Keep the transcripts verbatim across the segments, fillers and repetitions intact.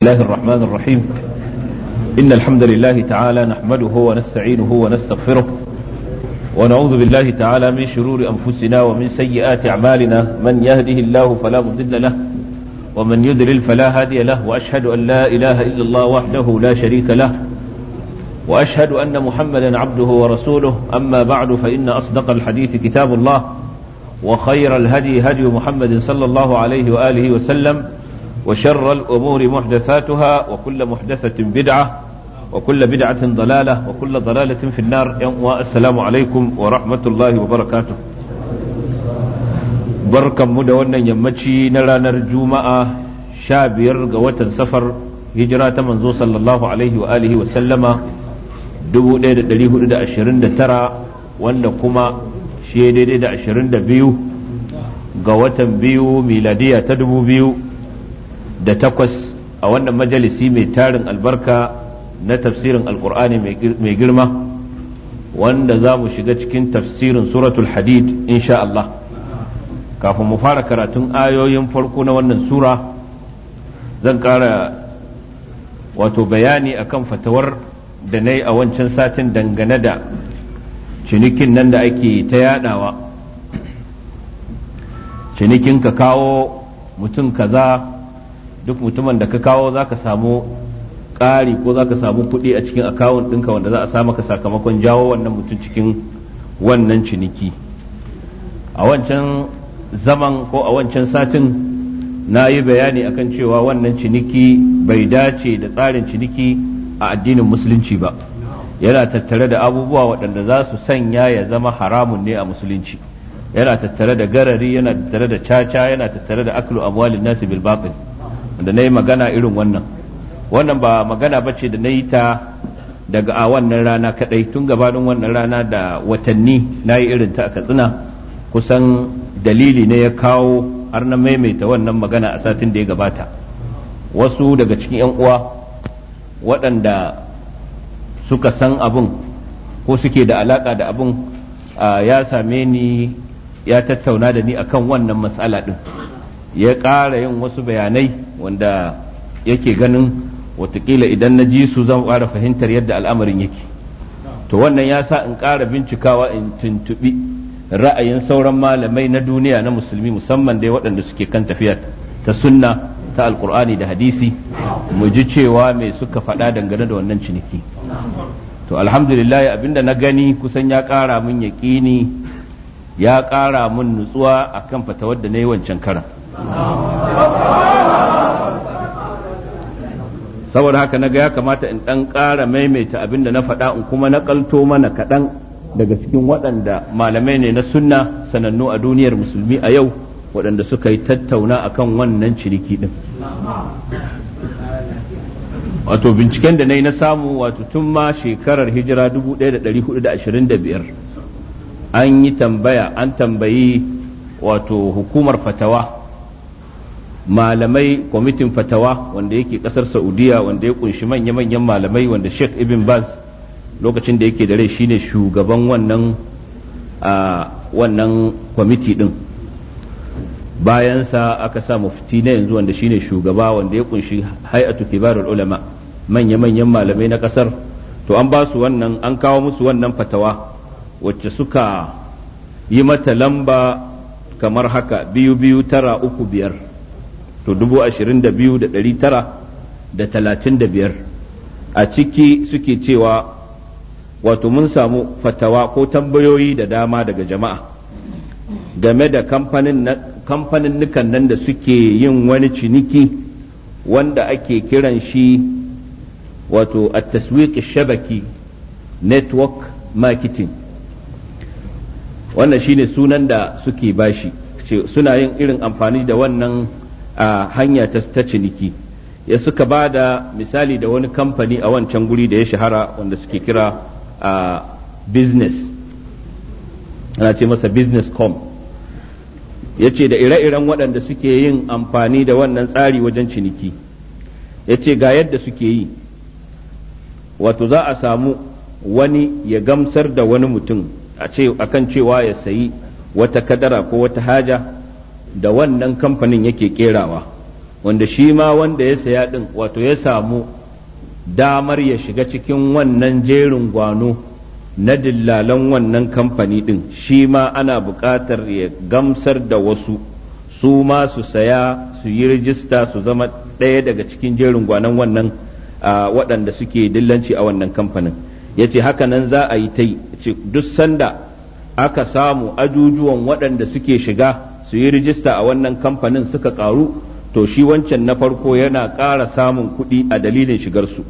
الله الرحمن الرحيم. إن الحمد لله تعالى نحمده ونستعينه ونستغفره ونعوذ بالله تعالى من شرور أنفسنا ومن سيئات أعمالنا. من يهده الله فلا مضل له ومن يضلل فلا هادي له، وأشهد أن لا إله إلا الله وحده لا شريك له، وأشهد أن محمدا عبده ورسوله. أما بعد، فإن أصدق الحديث كتاب الله، وخير الهدي هدي محمد صلى الله عليه وآله وسلم، وشر الأمور محدثاتها، وكل محدثة بدعة، وكل بدعة ضلالة، وكل ضلالة في النار. والسلام عليكم ورحمة الله وبركاته. بركة مدونة يمتشي نرى نرجو مع شابير قوة سفر هجرة منزو صلى الله عليه وآله وسلم دبو ديد دليه دا أشرين دا ترى وانكما شيء ديد دا أشرين دا بيو قوة بيو ميلادية تدبو بيو da takwas a wannan majalisi mai tarin albarka na tafsirin alkur'ani mai girma, wanda za mu shiga cikin tafsirin suratul hadid insha Allah. Kafin mu fara karatun ayoyin farko na wannan sura, zan ƙara wato bayani akan fatawar da na yi a wancan satin dangane da cinikin nan da ake ta yadawa, cinikin ka kawo mutum kaza, duk mutumin da ka kawo za ka samu ƙari ko za ka samu kuɗi a cikin akawun ɗinka wanda za a sa maka sakamakon jawo wannan mutum cikin wannan ciniki. A wancan zaman ko a wancan satin na yi bayani akan cewa wannan ciniki bai dace da tsarin ciniki a addinin musulunci ba, yana tattare da abubuwa waɗanda za su sanya ya zama haramun ne a musulunci, yana tattare da garari, yana tattare da caca, yana tattare da aklu amwalin nasi bil batil, da na yi magana irin wannan. Wannan ba magana ba ce da na yi ta daga a wannan rana kadai, tun gabanin wannan rana da watanni na yi irin ta a Katsina. Kusan dalili ne ya kawo har na maimaita wannan magana a satin da ya gabata. Wasu daga cikin 'yan uwa waɗanda suka san abin ko suke da alaka da abin ya same ni, ya tattauna da ni akan wannan matsala ɗin, ya ƙara yin wasu bayanai wanda yake ganin watakila idan na ji su zan ƙara fahimtar yadda al'amarin yake. To wannan ya sa in ƙara bincikawa, in tuntuɓi ra'ayin sauran malamai na duniya na musulmi, musamman dai waɗanda suke kan tafiya ta sunna ta alƙur'ani da hadisi, mu ji cewa me suka faɗa dangane da wannan ciniki. To alhamdulillah, abinda na gani kusan ya ƙara min yaƙini, ya ƙara min nutsuwa akan fatawar da na yi wancan karan. Saboda haka na ga ya kamata in ɗan ƙara maimaita abin da na faɗa, in kuma naƙalto mana kaɗan daga cikin waɗanda malamai ne na sunna sanannu a duniyar musulmi a yau, waɗanda suka yi tattauna akan wannan ciniki ɗin. Wato binciken da na yi na samu, wato tun ma shekarar hijira dubu ɗaya da ɗari hudu da ashirin da biyar an yi tambaya, an tambayi wato hukumar fatawa, malamai, kwamitin fatawa wanda yake kasar Saudiya, wanda ya kunshi manya-manyan malamai, wanda Sheikh Ibn Baz lokacin da yake da rai shine shugaban wannan a wannan kwamiti din. Bayansa aka sa mufti na yanzu wanda shine shugaba, wanda ya kunshi hay'atu kibarul ulama, manya-manyan malamai na kasar. To an ba su wannan, an kawo musu wannan fatawa wacce suka yi mata lamba kamar haka: biyu biyu tara uku biyar, to dubu ashirin da biyu da ɗari tara da talatin da biyar. A ciki suke cewa wato mun samu fatawa ko tambayoyi da dama daga jama'a game da kamfanin nukan nan da suke yin wani ciniki wanda ake kiran shi wato at-taswiq shabaki, network marketing. Wannan shine sunan da suke bashi, suna yin irin amfani da wannan a hanya ta ciniki. Ya suka ba da misali da wani kamfani a wancan guri da ya shahara wanda suke kira a business, ana ce masa business com. Ya ce da ire-iren waɗanda suke yin amfani da wannan tsari wajen ciniki, ya ce ga yadda suke yi. Wato za a samu wani ya gamsar da wani mutum a kan cewa ya sayi wata kadara ko wata haja da wannan kamfanin yake kerawa, wanda shi ma wanda ya saya ɗin wato ya samu damar ya shiga cikin wannan jerin gwano na dillalan wannan kamfani ɗin, shi ma ana buƙatar ya gamsar da wasu su ma su saya su yi rijista su zama ɗaya daga cikin jerin gwanon wannan waɗanda suke dillanci a wannan kamfanin. Ya ce haka nan za a yi ta yi, duk sanda aka samu ajujuwan waɗanda suke shiga su yi rijista a wannan kamfanin suka ƙaru, to shi wancan na farko yana ƙara samun kuɗi a dalilin shigarsu.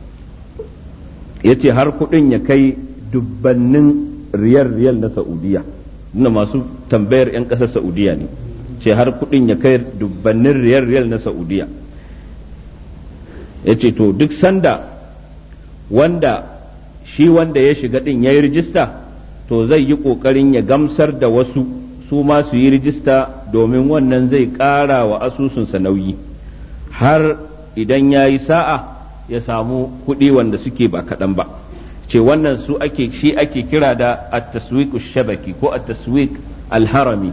Ya ce har kuɗin ya kai dubbannin riyal-riyal na Saudiya, ina masu tambayar 'yan ƙasar Saudiya ne, ce har kuɗin ya kai dubbannin riyal-riyal na Saudiya. Ya ce to duk sanda wanda shi wanda ya shiga ɗin ya yi rijista, to zai yi ƙoƙarin ya gamsar da wasu su ma su yi rijista, domin wannan zai ƙara wa asusunsa nauyi, har idan ya yi sa'a ya samu kuɗi wanda suke ba kaɗan ba. Ce wannan su ake shi ake kira da at-taswiq shabaki ko at-taswiq al-harami.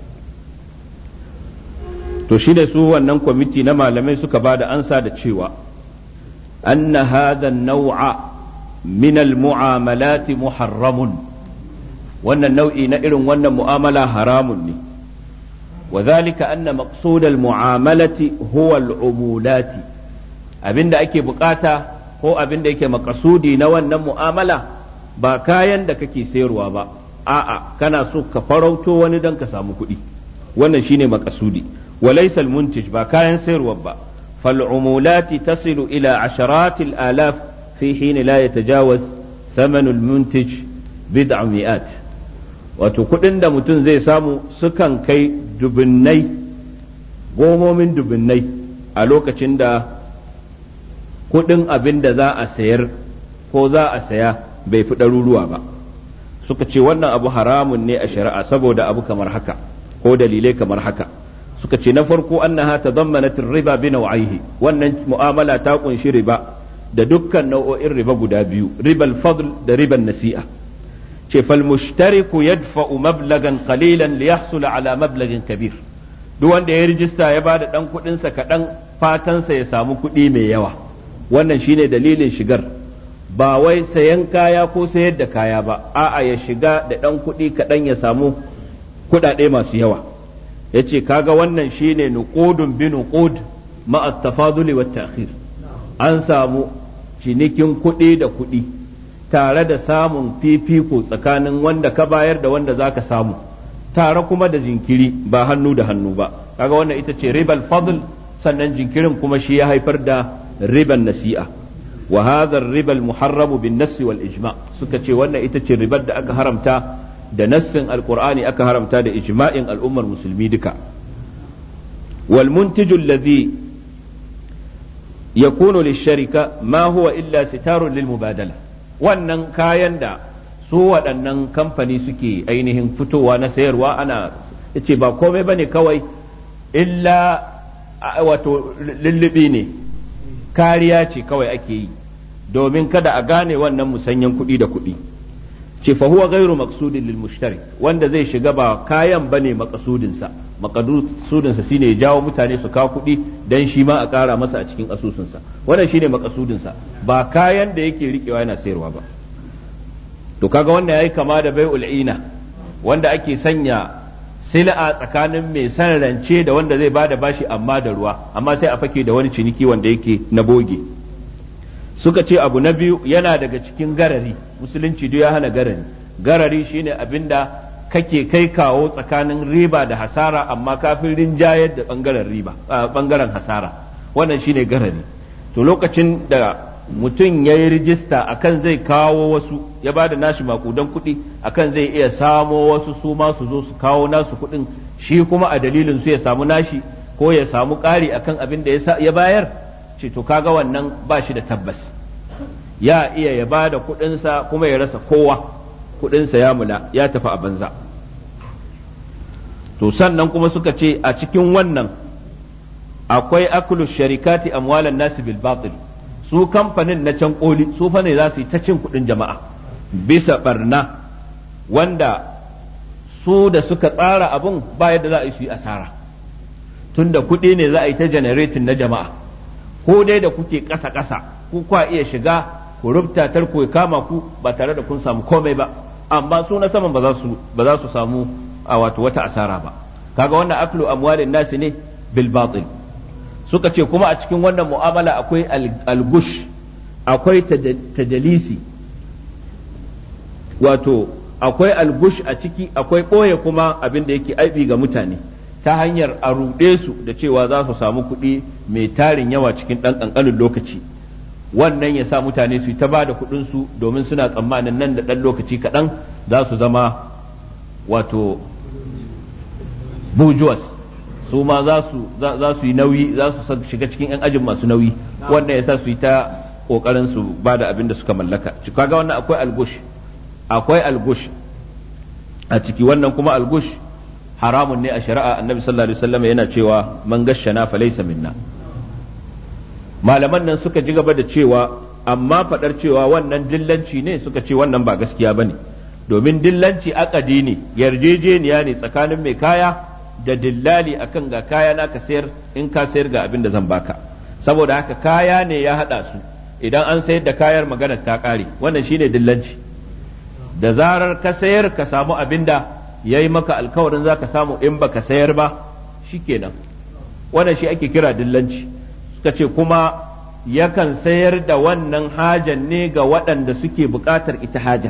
To shi da su wannan kwamiti na malamai suka ba da ansa da cewa anna hadha an-naw'a min al-mu'amalat muharramun, wannan nau'i na irin wannan mu'amala haramun ne. wa dhalika anna maqsud al-mu'amalati huwa al-umulati, abinda ake bukata ko abinda yake makasudi na wannan mu'amala ba kayan da kake sayarwa ba, a'a kana so ka farauto wani dan ka samu kuɗi, wannan shine makasudi. wa laysa al-muntij, ba kayan sayarwa ba. fal umulati tasilu ila asharatil alaf fi hin la yatajawaz thamanu al-muntij bid'a mi'at, wato kuɗin da mutum zai samu sukan kai dubinnai, gomomin dubinnai a lokacin da kuɗin abin da za a sayar ko za a saya bai fi ɗaruruwa ba. Suka ce wannan abu haramun ne a shari'a saboda abu kamar haka ko dalilai kamar haka. Suka ce na farko annaha tadammanat riba bi naw'aihi, wannan mu'amala ta kunshi riba da dukkan nau'o'in riba guda biyu, ribal fadl da riban nasi'a. ce fal mushtariku yadfa'u mablagan qalilan li yahsula ala mablagin kabir, duk wanda ya rijista ya bada dan kuɗin sa kaɗan fatansa ya samu kuɗi mai yawa, wannan shine dalilin shigar, ba wai sayan kaya ko sayar da kaya ba, a'a ya shiga da dan kuɗi kaɗan ya samu kuɗaɗe masu yawa. yace kaga wannan shine nuqudun bi nuqud ma at-tafadul wa at-ta'khir, an samu cinikin kuɗi da kuɗi tare da samun fifiko tsakanin wanda ka bayar da wanda zaka samu, tare kuma da jinkiri ba hannu da hannu ba. kaga wannan ita ce ribal fadl, sannan jinkirin kuma shi ya haifar da riban nasi'a. wa hadha ar-riba al-muharram bin nass wal ijma', suka ce wannan ita ce ribar da aka haramta da nassin alqur'ani, aka haramta da ijma'in al'ummar musulmi duka. wal muntiju alladhi yakunu lish-sharika ma huwa illa sitarun lil mubadala, wannan kayan da su waɗannan kamfani suke ainihin fitowa na sayarwa, ana yace ba komai bane kawai illa wato lullubi ne, kariya ce kawai ake yi domin kada a gane wannan musanyen kuɗi da kuɗi. ce fa huwa ghairu maqsudin lil mushtari, wanda zai shiga ba kayan bane maqsudinsa, maqsudinsa shine ya jawo mutane su kawo kuɗi dan shi ma a ƙara masa a cikin asusunsa, wannan shine maqsudinsa, ba kayan da yake riƙewa yana sayarwa ba. to kaga wannan yayi kama da bai'ul ina, wanda ake sanya sil'a tsakanin mai san rance da wanda zai bada bashi amma da ruwa, amma sai a fake da wani ciniki wanda yake na boge. suka ce abu na biyu yana daga cikin garari, musulunci duk ya hana garari. garari shine abinda kake kai kawo tsakanin riba da hasara, amma kafin rinjayar da bangaren riba bangaren hasara, wannan shine garari. to lokacin da mutum ya yi rijista akan zai kawo wasu, ya ba da nashi makudan kuɗi akan zai iya samo wasu su ma su zo su kawo nasu kuɗin, shi kuma a dalilin su ya samu nashi ko ya samu ƙari akan abin da ya bayar, ce to kaga wannan ba shi da tabbas, ya iya ya ba da kuɗinsa kuma ya rasa kowa, kuɗinsa ya mula ya tafi a banza. to sannan kuma suka ce a cikin wannan akwai aklu sharikati amwalan nasi bil batil, su kamfanin na can koli su fa ne za su yi ta cin kuɗin jama'a bisa barna, wanda su da suka tsara abun ba yadda za a yi su yi asara. tunda kuɗi ne za a yi ta generating na jama'a, ko dai da kuke ƙasa-ƙasa ku kwa iya shiga ku rubuta tarko ya kama ku ba tare da kun samu komai ba, amma su na saman ba za su ba za su samu a wato wata asara ba. Kaga wannan aklu amwalin nasi ne bil batil. Suka ce kuma a cikin wannan mu'amala akwai algush, akwai tadalisi, wato akwai algush a ciki, akwai ɓoye kuma abin da yake aibi ga mutane ta hanyar a ruɗe su da cewa za su samu kuɗi mai tarin yawa cikin ɗan ƙanƙanin lokaci. Wannan ya sa mutane su yi ta ba da kuɗinsu domin suna tsammanin nan da ɗan lokaci kaɗan za su zama wato bujuwas, su ma za su yi nauyi, za su shiga cikin 'yan ajin masu nauyi. Wannan ya sa su yi ta ƙoƙarin su ba da abin da suka mallaka. Kaga wannan akwai algush, akwai algush a ciki. Wannan kuma algush haramun ne a shari'a. Annabi sallallahu alaihi wasallam yana cewa man gashshana falaysa minna. Malaman nan suka ji gaba da cewa amma fadar cewa wannan dillanci ne, suka ce wannan ba gaskiya bane, domin dillanci akadi ne, yarjejeniya ne tsakanin mai kaya da dillali akan ga kaya na ka sayar, in ka sayar ga abin da zan baka. Saboda haka kaya ne ya hada su, idan an sayar da kayar maganar ta kare, wannan shine dillanci. Da zarar ka sayar ka samu abin da ya yi maka alkawarin za ka samu, in baka sayar ba shikenan. Wannan shi ake kira dillanci. Suka ce kuma yakan sayar da wannan hajan ne ga waɗanda suke buƙatar ita hajar,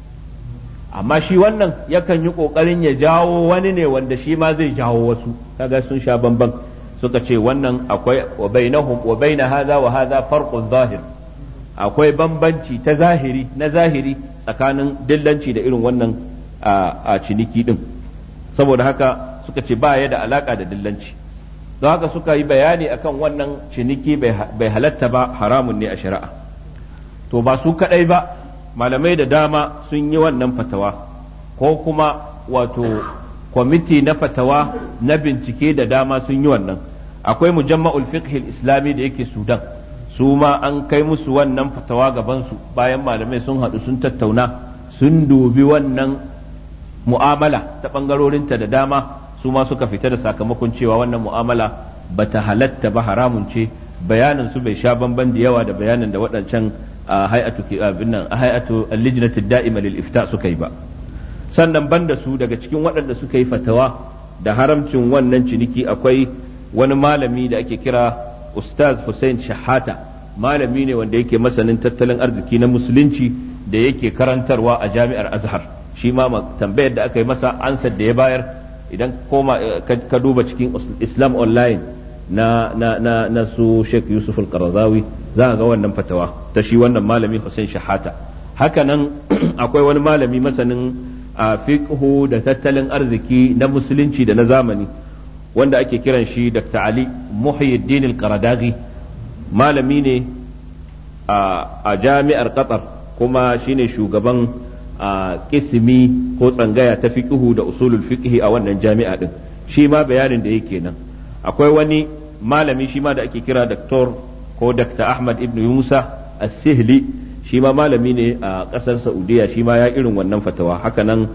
amma shi wannan yakan yi ƙoƙarin ya jawo wani ne wanda shi ma zai jawo wasu, kaga sun sha bamban. Suka ce wannan akwai wa bainahum wa baina hadha wa hadha farqun zahir, akwai bambanci ta zahiri na zahiri tsakanin dillanci da irin wannan a ciniki din. Saboda haka suka ce ba ya da alaka da dillanci, don haka suka yi bayani akan wannan ciniki bai halatta ba, haramun ne a shari'a. To ba su kadai ba, malamai da dama sun yi wannan fatawa, ko kuma wato kwamiti na fatawa na bincike da dama sun yi wannan. Akwai mujamma'ul fiqh islami da yake Sudan, su ma an kai musu wannan fatawa gabansu bayan malamai sun haɗu sun tattauna, sun dubi wannan mu'amala ta ɓangarorinta da dama, su ma suka fita da sakamakon cewa wannan mu'amala bata halatta ba, haramun ce. Bayanin su bai sha bamban da yawa da bayanin da waɗancan a hay'atu abin nan a hay'atu al-lijnati da'ima lil ifta suka yi ba. Sannan banda su, daga cikin waɗanda suka yi fatawa da haramcin wannan ciniki akwai wani malami da ake kira Ustaz Hussein Shahata, malami ne wanda yake masanin tattalin arziki na musulunci da yake karantarwa a jami'ar Azhar. Shi ma tambayar da aka yi masa, ansar da ya bayar, idan koma ka duba cikin Islam Online na na na, na su Sheikh Yusuf Al-Qaradawi za ga wannan fatawa ta shi wannan malami Hussein Shahata. Haka nan akwai wani malami masanin a fiqhu da tattalin arziki na musulunci da na zamani wanda ake kiran shi Doctor Ali Muhyiddin Al-Qaradaghi, malami ne a jami'ar Qatar, kuma shine shugaban a kismi ko tsangaya ta fiqhu da usulul fiqhi a wannan jami'a din. Shi ma bayanin da yake nan. Akwai wani malami shi ma da ake kira Doctor ko Doctor Ahmad Ibn Musa As-Sihli, shi ma malami ne a ƙasar Saudiya, shi ma ya irin wannan fatawa. Haka nan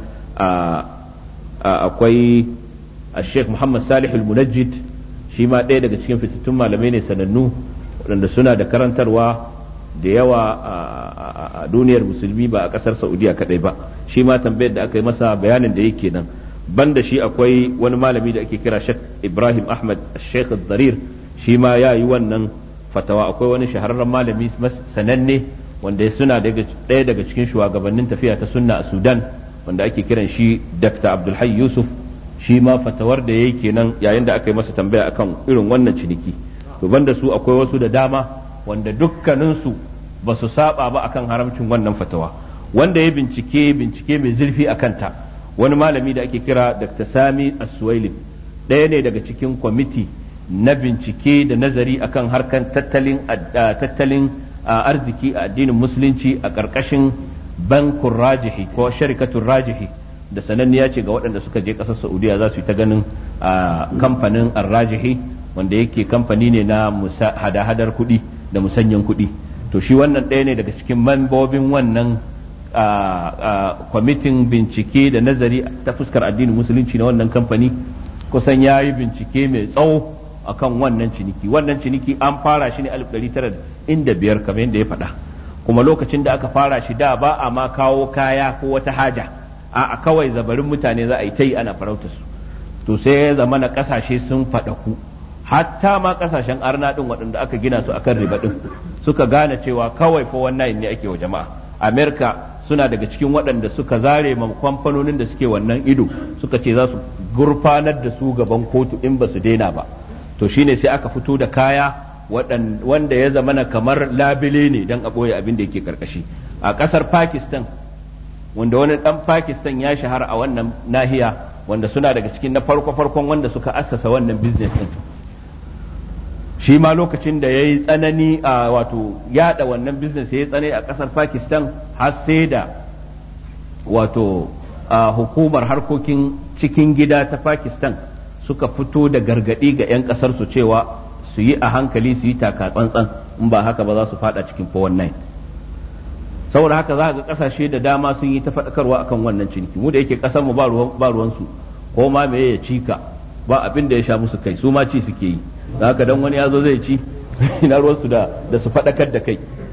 akwai Sheikh Muhammad Salih Al-Munajjid, shi ma ɗaya daga cikin fitattun malamai ne sanannu waɗanda suna da karantarwa da yawa a duniyar musulmi ba a ƙasar Saudiya kaɗai ba. Shi ma tambayar da aka yi masa bayanin da yake nan. Banda shi akwai wani malami da ake kira Sheikh Ibrahim Ahmad Sheikh Zarir, shi ma ya yi wannan fatawa. Akwai wani shahararren malami sananne wanda suna ɗaya daga cikin shugabannin tafiya ta sunna a Sudan wanda ake kiran shi Doctor Abdul Hayy Yusuf, shi ma fatawar da yayi kenan yayin da aka yi masa tambaya akan irin wannan ciniki. To banda su akwai wasu da dama wanda dukkaninsu ba su saba ba akan haramcin wannan fatawa. Wanda ya bincike bincike mai zurfi a kanta, wani malami da ake kira Doctor Sami As-Suwailin, ɗaya ne daga cikin kwamiti na bincike da nazari akan harkan tattalin tattalin arziki a addinin musulunci a ƙarƙashin bankun rajihi ko sharikatun rajihi, da sananniya ce ga waɗanda suka je ƙasar Saudiya za su yi ta ganin kamfanin ar-rajihi, wanda yake kamfani ne na hada-hadar kuɗi da musanyen kuɗi. To shi wannan ɗaya ne daga cikin mambobin wannan kwamitin bincike da nazari ta fuskar addinin musulunci na wannan kamfani. Kusan ya yi bincike mai tsawo akan wannan ciniki. Wannan ciniki an fara shi ne alif ɗari tara da biyar kamar yadda ya faɗa, kuma lokacin da aka fara shi da ba a ma kawo kaya ko wata haja, a kawai zabarin mutane za a yi ta yi ana farauta su. To sai ya zama na ƙasashe sun faɗaku, hatta ma ƙasashen arna ɗin waɗanda aka gina su akan riba ɗin suka gane cewa kawai fa wannan ne ake wa jama'a. Amerika suna daga cikin waɗanda suka zare ma kamfanonin da suke wannan ido, suka ce za su gurfanar da su gaban kotu in ba su daina ba. To shine sai aka fito da kaya wanda ya zama na kamar labile ne don a ɓoye abin da yake karkashi. A ƙasar Pakistan, wanda wani ɗan Pakistan ya shahara a wannan nahiya, wanda suna daga cikin na farko-farkon wanda suka assasa wannan business ɗin, shi ma lokacin da ya yi tsanani a wato yada wannan business ya yi tsanani a ƙasar Pakistan, har sai da wato hukumar harkokin cikin gida ta Pakistan suka fito da gargaɗi ga 'yan ƙasar su cewa su yi a hankali, su yi taka tsantsan, in ba haka ba za su fada cikin four one nine. Saboda haka za ga ƙasashe da dama sun yi ta faɗakarwa akan wannan ciniki. Mu da yake ƙasar mu ba ruwansu, ko ma me ya cika ba abin da ya sha musu kai, su ma ci suke yi. Haka dan wani ya zo zai ci ina ruwansu da da su faɗakar da kai.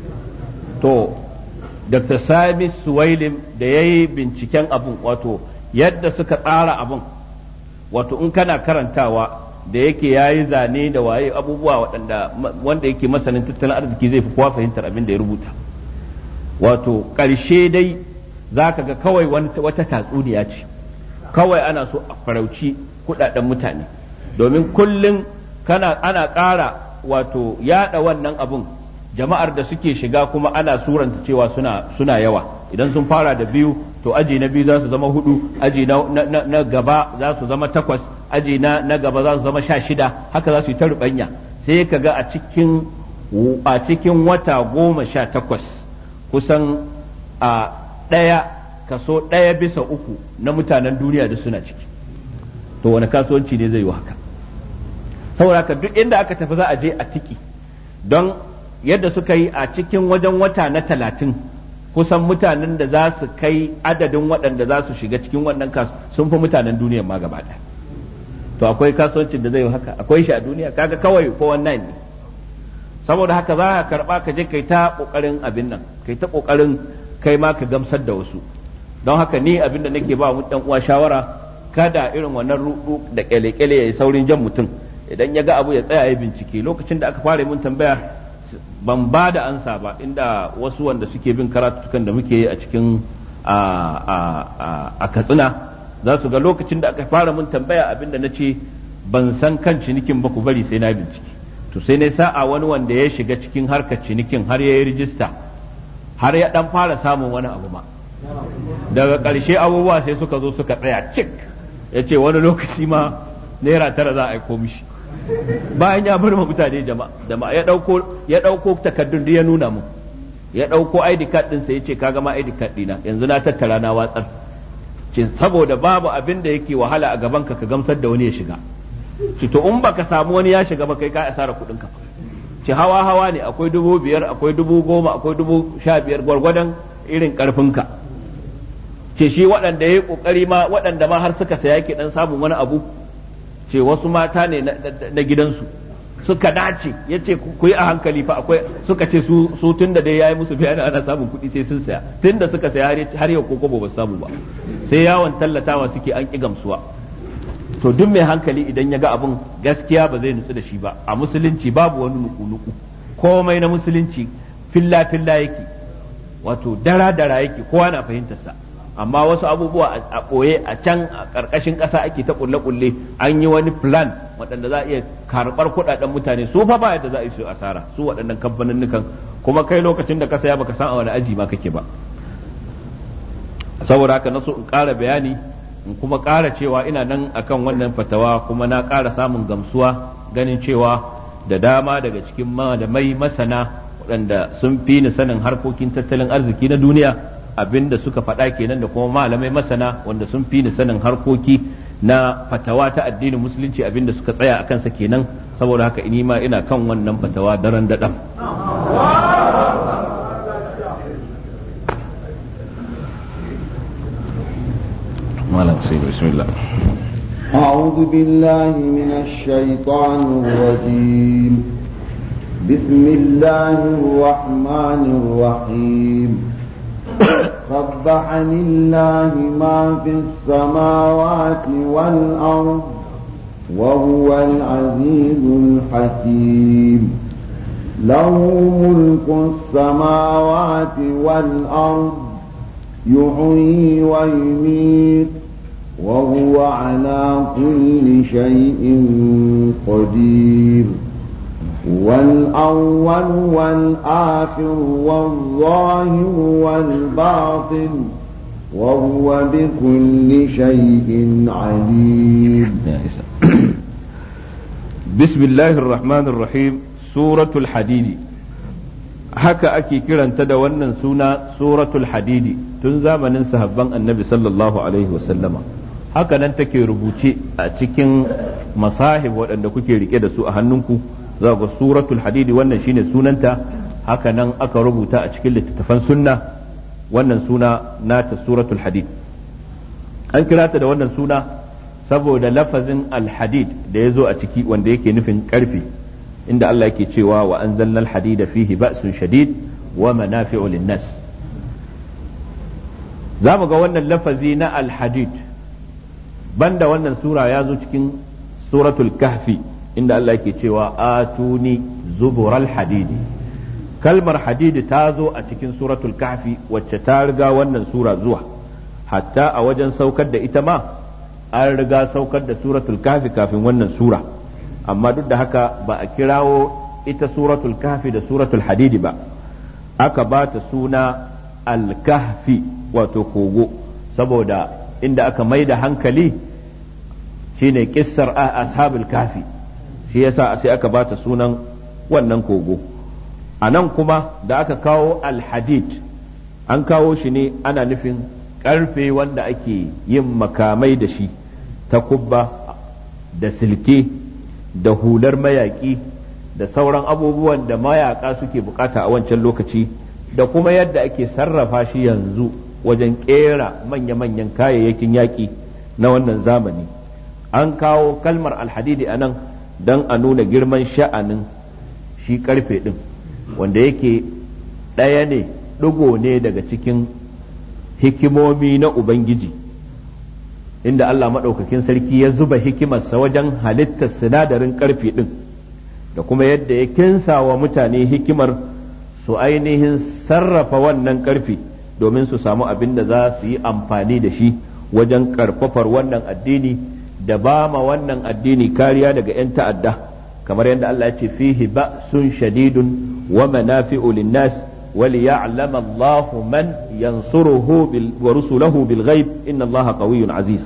To Doctor Sami Suwailim da ya yi binciken abun, wato yadda suka tsara abun, wato in kana karantawa da yake ya yi zane da waye abubuwa waɗanda wanda yake masanin tattalin arziki zai fi kowa fahimtar abin da ya rubuta. Wato ƙarshe dai za ka ga kawai wata tatsuniya ce, kawai ana so a farauci kuɗaɗen mutane, domin kullum kana ana ƙara wato yaɗa wannan abun, jama'ar da suke shiga kuma ana suranta cewa suna suna yawa. Idan sun fara da biyu, to aji na biyu za su zama hudu, aji na, na, na gaba za su zama takwas, aji na, na gaba za su zama sha shida, haka za su yi ta rubanya. Sai ka ga a cikin a cikin wata goma sha takwas kusan a ɗaya kaso ɗaya bisa uku na mutanen duniya da suna ciki. To wani kasuwanci ne zai yi haka? Saboda haka duk inda aka tafi za a je a tiki, don yadda suka yi a cikin wajen wata na talatin kusan mutanen da za su kai adadin waɗanda za su shiga cikin wannan kasu sun fi mutanen duniya ma gaba ɗaya. To akwai kasuwancin da zai yi haka? Akwai shi a duniya? Kaga kawai ko wannan ne. Saboda haka za ka karɓa ka je kai ta ƙoƙarin abin nan, kai ta ƙoƙarin kai ma ka gamsar da wasu. Don haka ni abin da nake ba mu ɗan uwa shawara, kada irin wannan ruɗu da ƙyale-ƙyale ya yi saurin jan mutum. Idan ya ga abu ya tsaya ya bincike. Lokacin da aka fara mun tambaya ban ba da ansa ba, inda wasu wanda suke bin karatutukan da muke yi a cikin a Katsina za su ga lokacin da aka fara mun tambaya abinda na ce ban san kan cinikin ba, ku bari sai na bincike. To sai na sa'a wani wanda ya shiga cikin harkar cinikin har ya yi rijista, har ya dan fara samun wani abu ma, daga ƙarshe abubuwa sai suka zo suka tsaya cik. Ya ce wani lokaci ma naira tara za a aiko mishi, bayan ya bar mutane jama'a. Ya ɗauko ya ɗauko takardun da ya nuna mu, ya ɗauko I D card ɗinsa ya ce kaga ma I D card ɗina yanzu na tattara na watsar, ce saboda babu abin da yake wahala a gaban ka ka gamsar da wani ya shiga. Ce to in baka samu wani ya shiga ba kai ka asara kuɗin ka. Ce hawa hawa ne, akwai dubu biyar, akwai dubu goma, akwai dubu sha biyar, gwargwadon irin ƙarfin ka. Ce shi waɗanda ya yi ƙoƙari ma, waɗanda ma har suka saya ke ɗan samun wani abu, ce wasu mata ne na gidansu suka dace. Ya ce ku yi a hankali fa, akwai suka ce su tun da dai ya yi musu bayani ana samun kuɗi sai sun saya, tun da suka saya har yau ko ba samu ba, sai yawon tallatawa suke an ƙi gamsuwa. To duk mai hankali idan ya ga abin gaskiya ba zai nutsu da shi ba. A musulunci babu wani nuku-nuku, komai na musulunci filla-filla yake, wato dara-dara yake, kowa na fahimtarsa. Amma wasu abubuwa a ɓoye a can a ƙarƙashin ƙasa ake ta ƙulle-ƙulle, an yi wani plan waɗanda za a iya karɓar kuɗaɗen mutane, su fa ba yadda za a yi su asara, su waɗannan kamfaninnukan, kuma kai lokacin da ka saya baka san a wani aji ma kake ba. Saboda haka na so in ƙara bayani, in kuma ƙara cewa ina nan akan wannan fatawa, kuma na ƙara samun gamsuwa ganin cewa da dama daga cikin malamai masana waɗanda sun fi ni sanin harkokin tattalin arziki na duniya abinda suka faɗa kenan, da kuma malamai masana wanda sun fi ni sanin harkoki na fatawa ta addinin musulunci abinda suka tsaya a kansa kenan. Saboda haka ini ma ina kan wannan fatawa daren daɗam. malam sai bismillah. أعوذ بالله من الشيطان الرجيم بسم الله الرحمن الرحيم سبح لله ما في السماوات والأرض وهو العزيز الحكيم له ملك السماوات والأرض يحيي ويميت وهو على كل شيء قدير والأول والآخر والظاهر والباطن وهو بكل شيء عليم. بسم الله الرحمن الرحيم. سورة الحديد haka ake kiranta da wannan suna suratul hadidi tun zamanin sahabban annabi sallallahu alaihi wasallama. Haka nan take rubuce a cikin masahib waɗanda kuke rike da su a hannunku, za ga suratul hadidi wannan shine sunanta. Haka nan aka rubuta a cikin littattafan sunna wannan suna nata suratul hadid. An kira ta da wannan suna saboda lafazin alhadid da ya zo a ciki wanda yake nufin karfe, inda Allah yake cewa wa anzalna alhadida fihi ba'sun shadid wa manafi'u lin-nas. Za mu ga wannan lafazi na alhadid banda wannan sura ya zo cikin suratul kahfi inda Allah yake cewa atuni zubural hadidi. Kalmar hadidi ta zo a cikin suratul kahfi wacce ta riga wannan sura zuwa, hatta a wajen saukar da ita ma an riga saukar da suratul kahfi kafin wannan sura, amma duk da haka ba a kirawo ita suratul kahfi da suratul hadidi ba, aka ba ta suna al-kahfi wato kogo, saboda inda aka mai da hankali shine kissar ashabul kahfi, shi yasa sai aka ba ta sunan wannan kogo. A nan kuma da aka kawo al-hadid an kawo shi ne ana nufin karfe wanda ake yin makamai da shi, ta kubba da silke da hular mayaki da sauran abubuwan da mayaka suke bukata a wancan lokaci, da kuma yadda ake sarrafa shi yanzu wajen kera manya-manyan kayayyakin yaƙi na wannan zamani. An kawo kalmar alhadidi a nan don a nuna girman sha'anin shi karfe ɗin, wanda yake ɗaya ne ɗigo ne daga cikin hikimomi na Ubangiji, inda Allah maɗaukakin sarki ya zuba hikimarsa wajen halittar sinadarin ƙarfe ɗin, da kuma yadda ya kinsa wa mutane hikimar su ainihin sarrafa wannan ƙarfe domin su samu abin da za su yi amfani da shi wajen ƙarfafar wannan addini da ba ma wannan addini kariya daga 'yan ta'adda, kamar yadda Allah ya ce fihi ba'sun shadidun wa manafi'u lin-nas وليعلم الله من ينصره ورسله بالغيب إن الله قوي عزيز.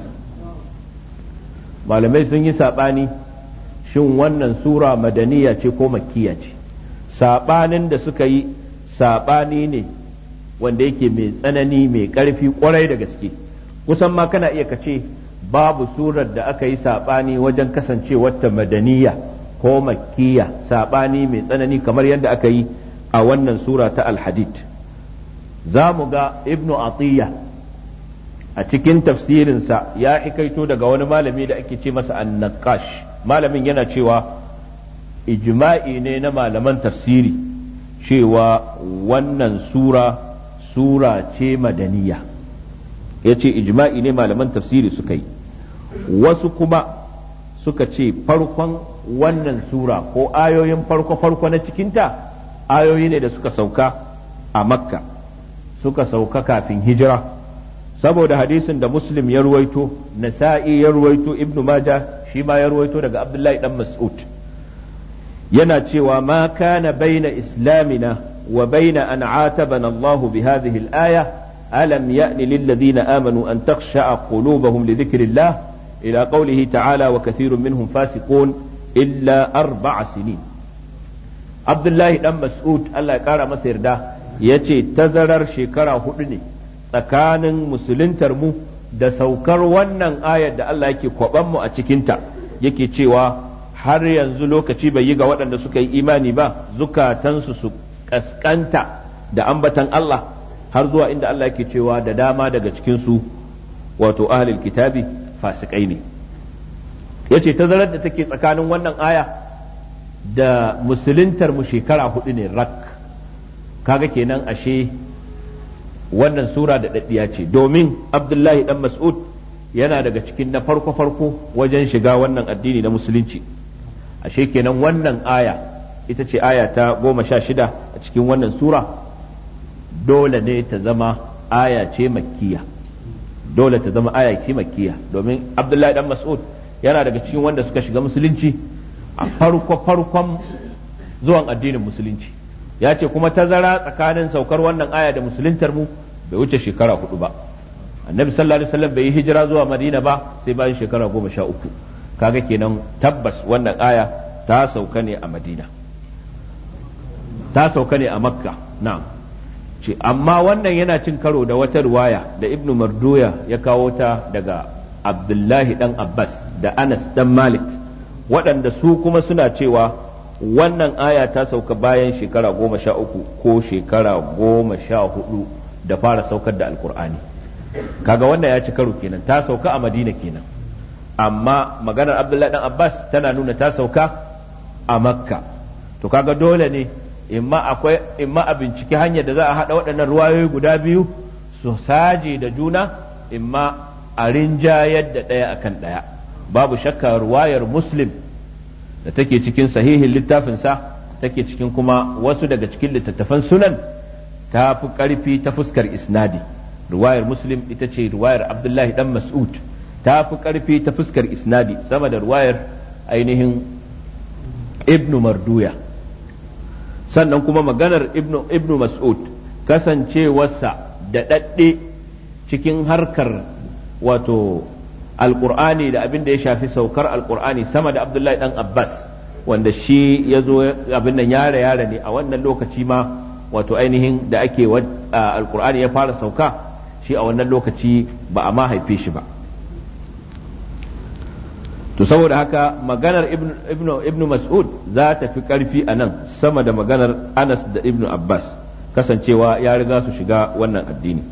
malamai sun yi saɓani shin wannan sura madaniya ce ko makkiya ce. Saɓanin da suka yi saɓani ne wanda yake mai tsanani mai ƙarfi ƙwarai da gaske, kusan ma kana iya kace babu surar da aka yi saɓani wajen kasancewar ta madaniya ko makkiya, saɓani mai tsanani kamar yadda aka yi a wannan sura ta alhadid. Za mu ga ibnu atiyya a cikin tafsirinsa ya hikaito daga wani malami da ake ce masa an-naqash. Malamin yana cewa ijma'i ne na malaman tafsiri cewa wannan sura sura ce madaniya, ya ce ijma'i ne malaman tafsiri suka yi. Wasu kuma suka ce farkon wannan sura ko ayoyin farko-farko na cikinta ayoyi ne da suka sauka a makka, suka sauka kafin hijira, saboda hadisin da muslim ya ruwaito, nasa'i ya ruwaito, ibnu maja shi ma ya ruwaito daga abdullahi dan mas'ud, yana cewa ma kana baina islamina wa baina an atabana Allahu bi hadhihi al-aya alam ya'ni lil ladina amanu an takhsha'a qulubuhum li dhikrillah ila qawlihi ta'ala wa kathirun minhum fasiqun illa arba'a sinin. Abdullahi dan Mas'ud Allah ya kara masa yarda ya ce tazarar shekara hudu ne tsakanin musuluntar mu da saukar wannan ayar da Allah yake kwaban mu a cikinta, yake cewa har yanzu lokaci bai yi ga waɗanda suka yi imani ba zukatansu su kaskanta da ambatan Allah, har zuwa inda Allah yake cewa da dama daga cikinsu wato ahlul kitabi fasikai ne. yace tazarar da take tsakanin wannan aya da musuluntar mu shekara hudu ne rak. Kaga kenan ashe wannan sura da daddiya ce, domin Abdullahi dan Mas'ud yana daga cikin na farko farko wajen shiga wannan addini na musulunci. Ashe kenan wannan aya ita ce aya ta goma sha shida a cikin wannan sura, dole ne ta zama aya ce makkiya, dole ta zama aya ce makkiya, domin Abdullahi dan Mas'ud yana daga cikin wanda suka shiga musulunci a farko farkon zuwan addinin musulunci. Ya ce kuma tazara tsakanin saukar wannan aya da musuluntar mu bai wuce shekara hudu ba. Annabi sallallahu alaihi wasallam bai yi hijira zuwa Madina ba sai bayan shekara goma sha uku. Kaga kenan tabbas wannan aya ta sauka ne a Madina, ta sauka ne a Makka. Na'am. Ce amma wannan yana cin karo da wata riwaya da Ibn Marduya ya kawo ta daga Abdullahi dan Abbas da Anas dan Malik, waɗanda su kuma suna cewa wannan aya ta sauka bayan shekara goma sha uku ko shekara goma sha hudu da fara saukar da Alkur'ani. Kaga wannan ya ci karo kenan, ta sauka a Madina kenan, amma maganar Abdullahi dan Abbas tana nuna ta sauka a Makka. To kaga dole ne imma akwai imma a binciki hanyar da za a haɗa waɗannan ruwayoyi guda biyu su saje da juna, imma a rinjayar da ɗaya akan ɗaya. Babu shakka ruwayar Muslim da take cikin sahihin littafinsa, take cikin kuma wasu daga cikin littattafan sunan, ta fi ƙarfi ta fuskar isnadi. Ruwayar Muslim ita ce ruwayar Abdullahi dan Mas'ud, ta fi ƙarfi ta fuskar isnadi sama da ruwayar ainihin Ibnu Marduya. Sannan kuma maganar Ibnu, Ibnu Mas'ud kasancewarsa da ɗaɗɗe cikin harkar wato alƙur'ani da abin da ya shafi saukar alƙur'ani sama da Abdullahi dan Abbas, wanda shi ya zo abin nan yare yare ne a wannan lokaci ma, wato ainihin da ake alƙur'ani ya fara sauka, shi a wannan lokaci ba a ma haife shi ba. To saboda haka maganar ibnu ibnu Mas'ud za ta fi ƙarfi a nan sama da maganar Anas da Ibnu Abbas, kasancewa ya riga su shiga wannan addini.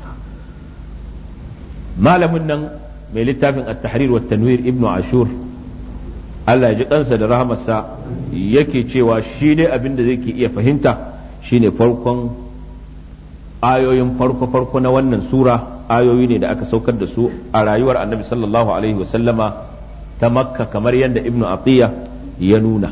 Malamin nan mai littafin at-tahrir wa tanwir Ibnu Ashur, Allah ya ji kansa da rahamarsa, yake cewa shi ne abin da zai ke iya fahimta shine farkon ayoyin farko farko na wannan sura, ayoyi ne da aka saukar da su a rayuwar Annabi sallallahu alaihi wa sallama ta Makka, kamar yadda Ibnu Atiyya ya nuna.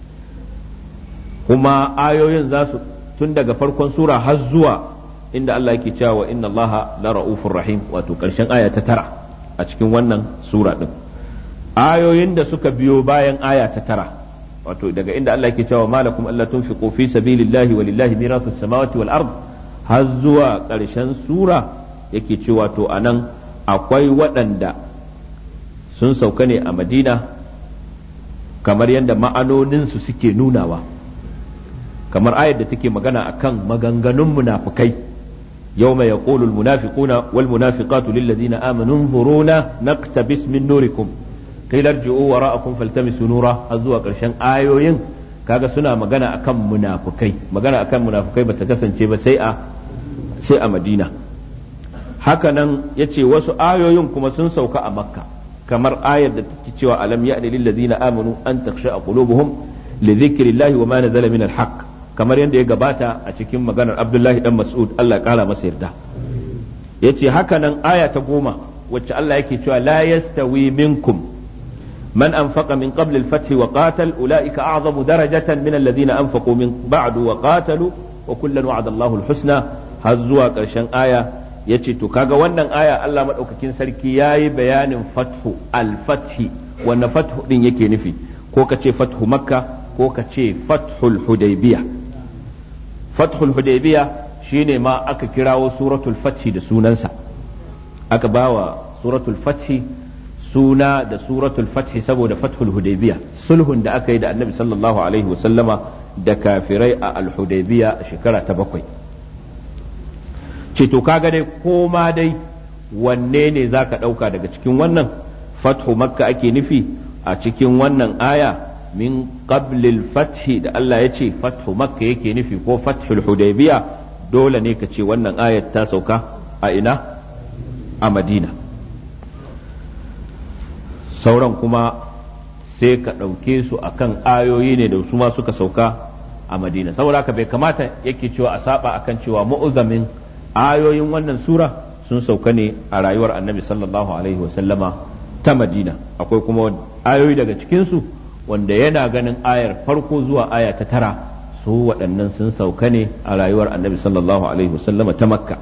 Kuma ayoyin za su tun daga farkon sura har zuwa inda Allah yake cewa inna Allaha la ra'ufur rahim, wato karshen aya ta tara a cikin wannan sura din. Ayoyin da suka biyo bayan aya ta tara, wato daga inda Allah yake cewa malakum alla tunfiqu fi sabilillahi walillahi mirathus samawati wal ard, har zuwa karshen sura yake cewa to anan akwai waɗanda sun sauka ne a Madina, kamar yadda ma'anoninsu suke nunawa, kamar ayar da take magana akan maganganun munafikai, yawma yaqulu almunafiquna walmunafiqatu lilladhina amanu unzuruna naqtabis min nurikum qila irji'u wara'akum faltamisu nura, har zuwa karshen ayoyin. Kaga suna magana akan munafikai, magana akan munafikai bata kasance ba sai a sai a Madina. Haka nan yace wasu ayoyin kuma sun sauka a Makka, kamar ayar da take cewa alam ya'ni lil ladina amanu an takhsha qulubuhum li dhikrillahi wa ma nazala min al-haqq, kamar yadda ya gabata a cikin maganar Abdullahi dan Mas'ud, Allah ya kara masa yarda. Yace haka nan aya ta goma wacce Allah yake cewa la yastawi minkum man anfaqa min qabl al-fath wa qatal ulaika a'zamu darajatan min alladhina anfaqu min ba'du wa qatalu wa kullan wa'ada Allahu al-husna, har zuwa karshen aya. Ya ce to kaga wannan aya Allah maɗaukakin sarki ya yi bayanin fathu al-fathi, wanda fathu ɗin yake nufi, ko ka ce fathu makka ko ka ce fathul hudaybiya. Fathul hudaybiya shine ma aka kirawo suratul fathi da sunansa, aka bawa suratul fathi suna da suratul fathi saboda fathul hudaybiya, sulhun da aka yi da annabi sallallahu alaihi wasallama da kafirai a al-hudaybiya a shekara ta bakwai. Ce to kaga dai koma dai wanne ne za ka ɗauka daga cikin wannan, fathu makka ake nufi a cikin wannan aya min qablil fathi da Allah ya ce fathu makka yake nufi ko fathul hudaybiya, dole ne ka ce wannan ayat ta sauka a ina, a Madina. Sauran kuma sai ka ɗauke su akan ayoyi ne da su ma suka sauka a Madina. Saboda haka bai kamata yake cewa a saba akan cewa mu'uzamin ayoyin wannan sura sun sauka ne a rayuwar Annabi sallallahu alaihi wasallama ta Madina. Akwai kuma ayoyi daga cikinsu wanda yana ganin ayar farko zuwa aya ta tara su waɗannan sun sauka ne a rayuwar Annabi sallallahu alaihi wasallama ta Makka.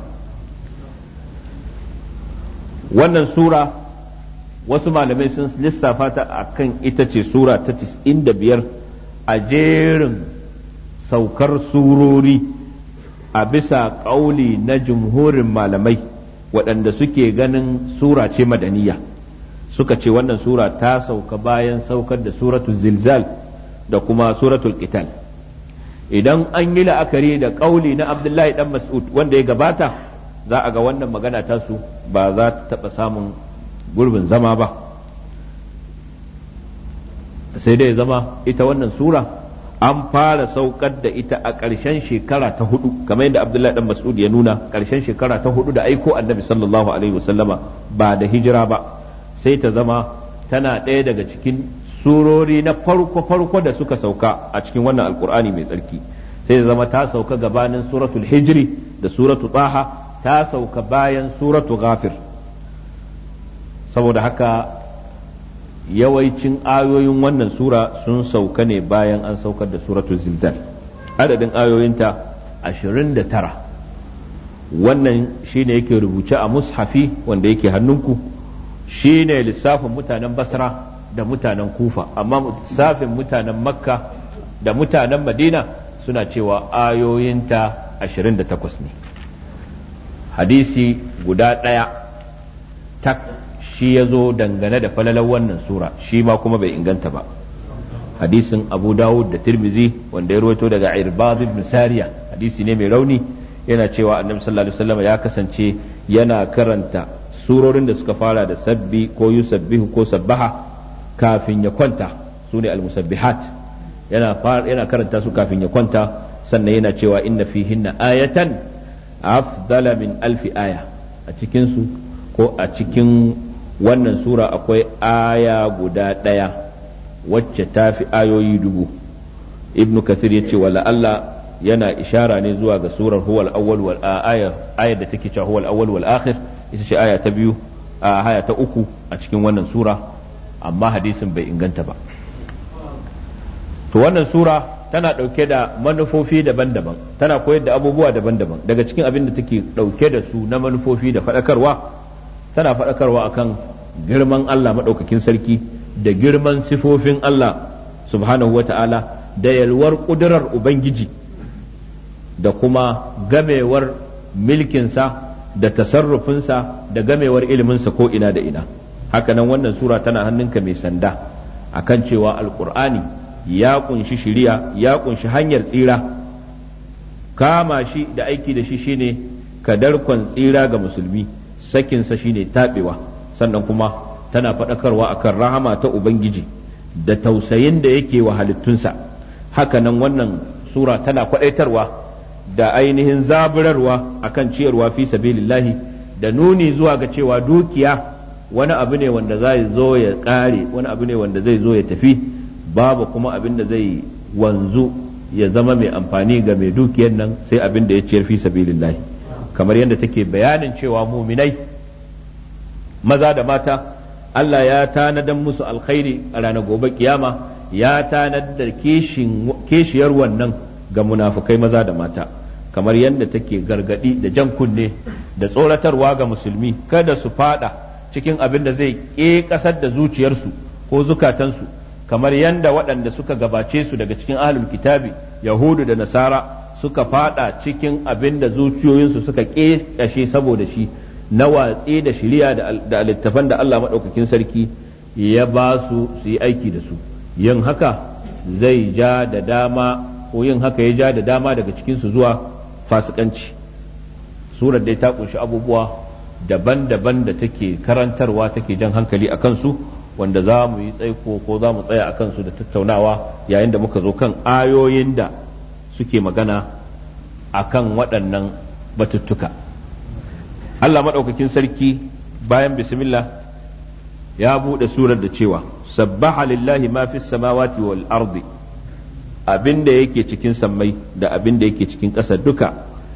Wannan sura wasu malamai sun lissafa ta akan ita ce sura ta tis'in da biyar a jerin saukar surori a bisa ƙauli na jumhurin malamai waɗanda suke ganin sura ce madaniya. Suka ce wannan sura ta sauka bayan saukar da suratul zilzal da kuma suratul qital. Idan an yi la'akari da ƙauli na Abdullahi dan Mas'ud wanda ya gabata, za a ga wannan magana tasu ba za ta taɓa samun gurbin zama ba, sai dai zama ita wannan sura an fara saukar da ita a ƙarshen shekara ta hudu, kamar yadda Abdullahi dan Mas'ud ya nuna, ƙarshen shekara ta hudu da aiko Annabi sallallahu alaihi wasallama ba da hijira ba, sai ta zama tana ɗaya daga cikin surori na farko farko da suka sauka a cikin wannan alkur'ani mai tsarki. Sai ta zama ta sauka gabanin suratul hijri da suratul taha, ta sauka bayan suratul ghafir. Saboda haka yawancin ayoyin wannan sura sun sauka ne bayan an saukar da suratul zilzal. Adadin ayoyinta ashirin da tara. Wannan shine yake rubuce a mushafi wanda yake hannunku, shine lissafin mutanen Basra da mutanen Kufa, amma lissafin mutanen Makka da mutanen Madina suna cewa ayoyinta ashirin da takwas ne. Hadisi guda ɗaya tak shi ya zo dangane da falalar wannan sura, shi ma kuma bai inganta ba. Hadisin Abu Dawud da Tirmizi wanda ya rawaito daga Irbad ibn Sariya, hadisi ne mai rauni, yana cewa Annabi sallallahu alaihi wasallam ya kasance yana karanta surorin da suka fara da sabbi ko yusabbihu ko sabbaha kafin ya kwanta, sune al-musabbihat, yana yana karanta su kafin ya kwanta, sannan yana cewa inna fihinna ayatan afdala min alfi aya, a cikin su ko a cikin wannan sura akwai aya guda ɗaya wacce ta fi ayoyi dubu. Ibnu Kathir ya ce wala Allah yana ishara ne zuwa ga surar huwal awwal wal aya aya da take cewa huwal awwal wal akhir, ita ce aya ta biyu a aya ta uku a cikin wannan sura, amma hadisin bai inganta ba. To wannan sura tana ɗauke da manufofi daban-daban, tana koyar da abubuwa daban-daban. Daga cikin abin da take ɗauke da su na manufofi da faɗakarwa, tana faɗakarwa akan girman Allah maɗaukakin sarki da girman sifofin Allah subhanahu wa ta'ala da yalwar ƙudurar Ubangiji da kuma gamewar milkinsa da tasarrufinsa da gamewar iliminsa ko ina da ina. Hakanan wannan sura tana hannunka mai sanda akan cewa alƙur'ani ya kunshi shiriya, ya kunshi hanyar tsira, kama shi da aiki da shi shine kadarkon tsira ga musulmi, sakinsa shine taɓewa. Sannan kuma tana faɗakarwa akan rahama ta Ubangiji da tausayin da yake wa halittunsa. Hakanan wannan sura tana kwaɗaitarwa da ainihin zaburarwa akan ciyarwa fi sabilillahi da nuni zuwa ga cewa dukiya wani abu ne wanda zai zo ya ƙare, wani abu ne wanda zai zo ya tafi, babu kuma abin da zai wanzu ya zama mai amfani ga mai dukiyar nan sai abin da ya ciyar fi sabilillahi. Kamar yadda take bayanin cewa muminai maza da mata Allah ya tanadan musu alkhairi a ranar gobe kiyama, ya tanadar kishiyar wannan ga munafukai maza da mata, kamar yadda take gargadi da jan kunne da tsoratarwa ga musulmi kada su fada cikin abin da zai ƙe ƙasar da zuciyarsu ko zukatansu, kamar yadda waɗanda suka gabace su daga cikin ahlul kitabi yahudu da nasara suka fada cikin abin da zuciyoyinsu suka ƙeƙashe saboda shi na watsi da shiriya da littafan da Allah maɗaukakin sarki ya ba su su yi aiki da su. Yin haka zai ja da dama ko yin haka ya ja da dama daga cikinsu zuwa fasikanci. Surar dai ta kunshi abubuwa daban-daban da take karantarwa, take jan hankali a kansu, wanda za mu yi tsaiko ko za mu tsaya a kansu da tattaunawa yayin da muka zo kan ayoyin da suke magana a kan waɗannan batuttuka. Allah maɗaukakin sarki bayan bismillah ya bude surar da cewa sabbaha lillahi ma fis samawati wal ardi, abinda yake cikin sammai da abinda yake cikin ƙasa duka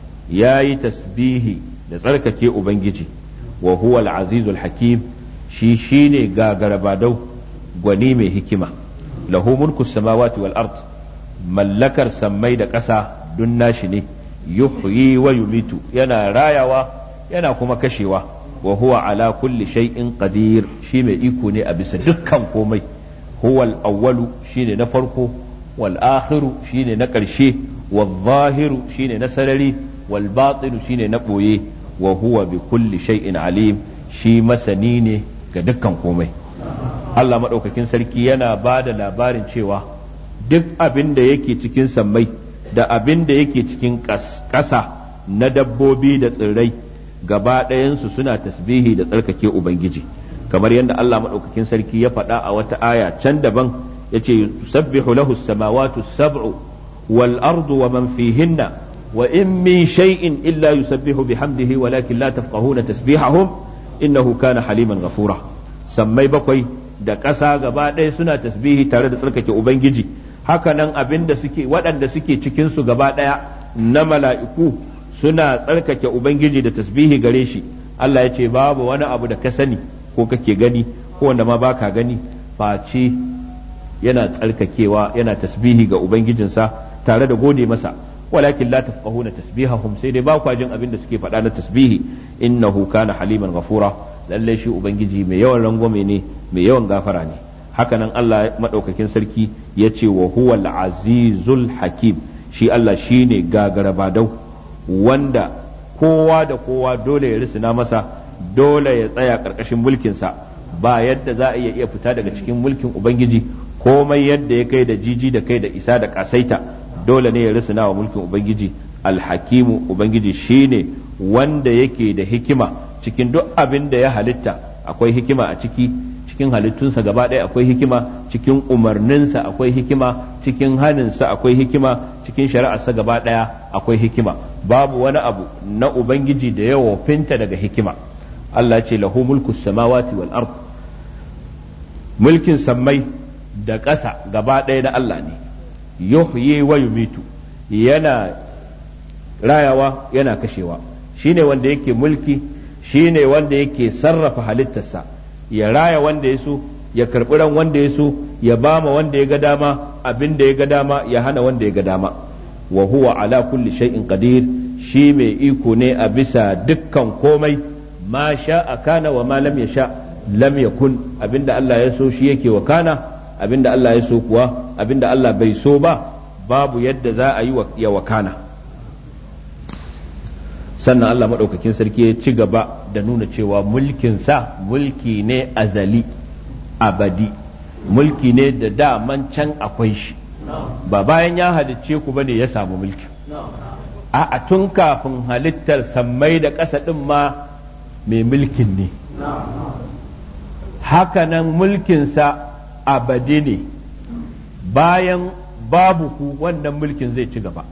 yayi tasbihi da tsarkake ubangiji. wa huwa al-azizul hakim, shi shine gagarabadau gwani mai hikima. lahu mulku samawati wal ard, mallakar sammai da ƙasa dun nashi ne. yuhyi wa yumitu, yana rayawa yana kuma kashewa. wa huwa ala kulli shay'in qadir, shi mai iko ne a bisa dukkan komai. huwa al-awwalu, shine na farko. wal akhiru, shine na ƙarshe. wal zahiru, shine na sarari. wal batinu, shine na ɓoye. wa huwa bi kulli shay'in alim, shi masani ne ga dukkan komai. Allah maɗaukakin sarki yana ba da labarin cewa duk abin da yake cikin sammai da abin da yake cikin ƙasa na dabbobi da tsirrai gaba ɗayansu suna tasbihi da tsarkake Ubangiji, kamar yadda Allah maɗaukakin sarki ya faɗa a wata aya can daban ya ce yusabbihu lahu samawatu sab'u wal ardu wa man fihinna wa in min shay'in illa yusabbihu bihamdihi walakin la tafqahuna tasbihahum innahu kana haliman ghafura. Sammai bakwai da ƙasa gaba ɗaya suna tasbihi tare da tsarkake Ubangiji, hakanan abinda suke waɗanda suke cikin su gaba ɗaya na mala'iku suna tsarkake Ubangiji da tasbihi gare shi. Allah ya ce babu wani abu da ka sani ko kake gani ko wanda ma baka gani face yana tsarkakewa yana tasbihi ga Ubangijinsa tare da gode masa. walakin la tafqahuna tasbihahum, sai dai ba kwa jin abin da suke faɗa na tasbihi. innahu kana haliman ghafura, lalle shi Ubangiji mai yawan rangwame ne mai yawan gafara ne. hakanan Allah madaukakin sarki ya ce wa huwal azizul hakim, shi Allah shine gagarabadau wanda kowa da kowa dole ya risina masa, dole ya tsaya ƙarƙashin mulkinsa, ba yadda za a iya iya fita daga cikin mulkin Ubangiji. komai yadda ya kai da jiji da kai da isa da ƙasaita, dole ne ya risina wa mulkin Ubangiji. alhakimu, Ubangiji shine wanda yake da hikima cikin duk abin da ya halitta, akwai hikima a ciki, cikin halittunsa gaba ɗaya akwai hikima, cikin umarninsa akwai hikima, cikin haninsa akwai hikima, cikin shari'arsa gaba ɗaya akwai hikima. babu wani abu na Ubangiji da ya wofinta daga hikima. Allah ce lahu mulku samawati wal ard, mulkin sammai da ƙasa gaba ɗaya na Allah ne. yuhyi wa yumitu, yana rayawa yana kashewa. shine wanda yake mulki, shine wanda yake sarrafa halittarsa, ya raya wanda ya so, ya karɓi ran wanda ya so, ya bama wanda ya ga dama abin da ya ga dama, ya hana wanda ya ga dama. wa huwa ala kulli shay'in qadir, shi mai iko ne a bisa dukkan komai. ma sha'a kana wa ma lam yasha lam yakun, abinda Allah ya so shi yake wakana, abinda Allah ya so kuwa abinda Allah bai so ba babu yadda za a yi ya wakana. sannan Allah maɗaukakin sarki ya ci gaba da nuna cewa mulkinsa mulki ne azali abadi, mulki ne da daman can akwai shi, ba bayan ya halicce ku bane ya samu mulki. a tun kafin halittar sammai da ƙasa ɗin ma mai mulkin ne. hakanan mulkinsa abadi ne, bayan babu ku wannan mulkin zai ci gaba.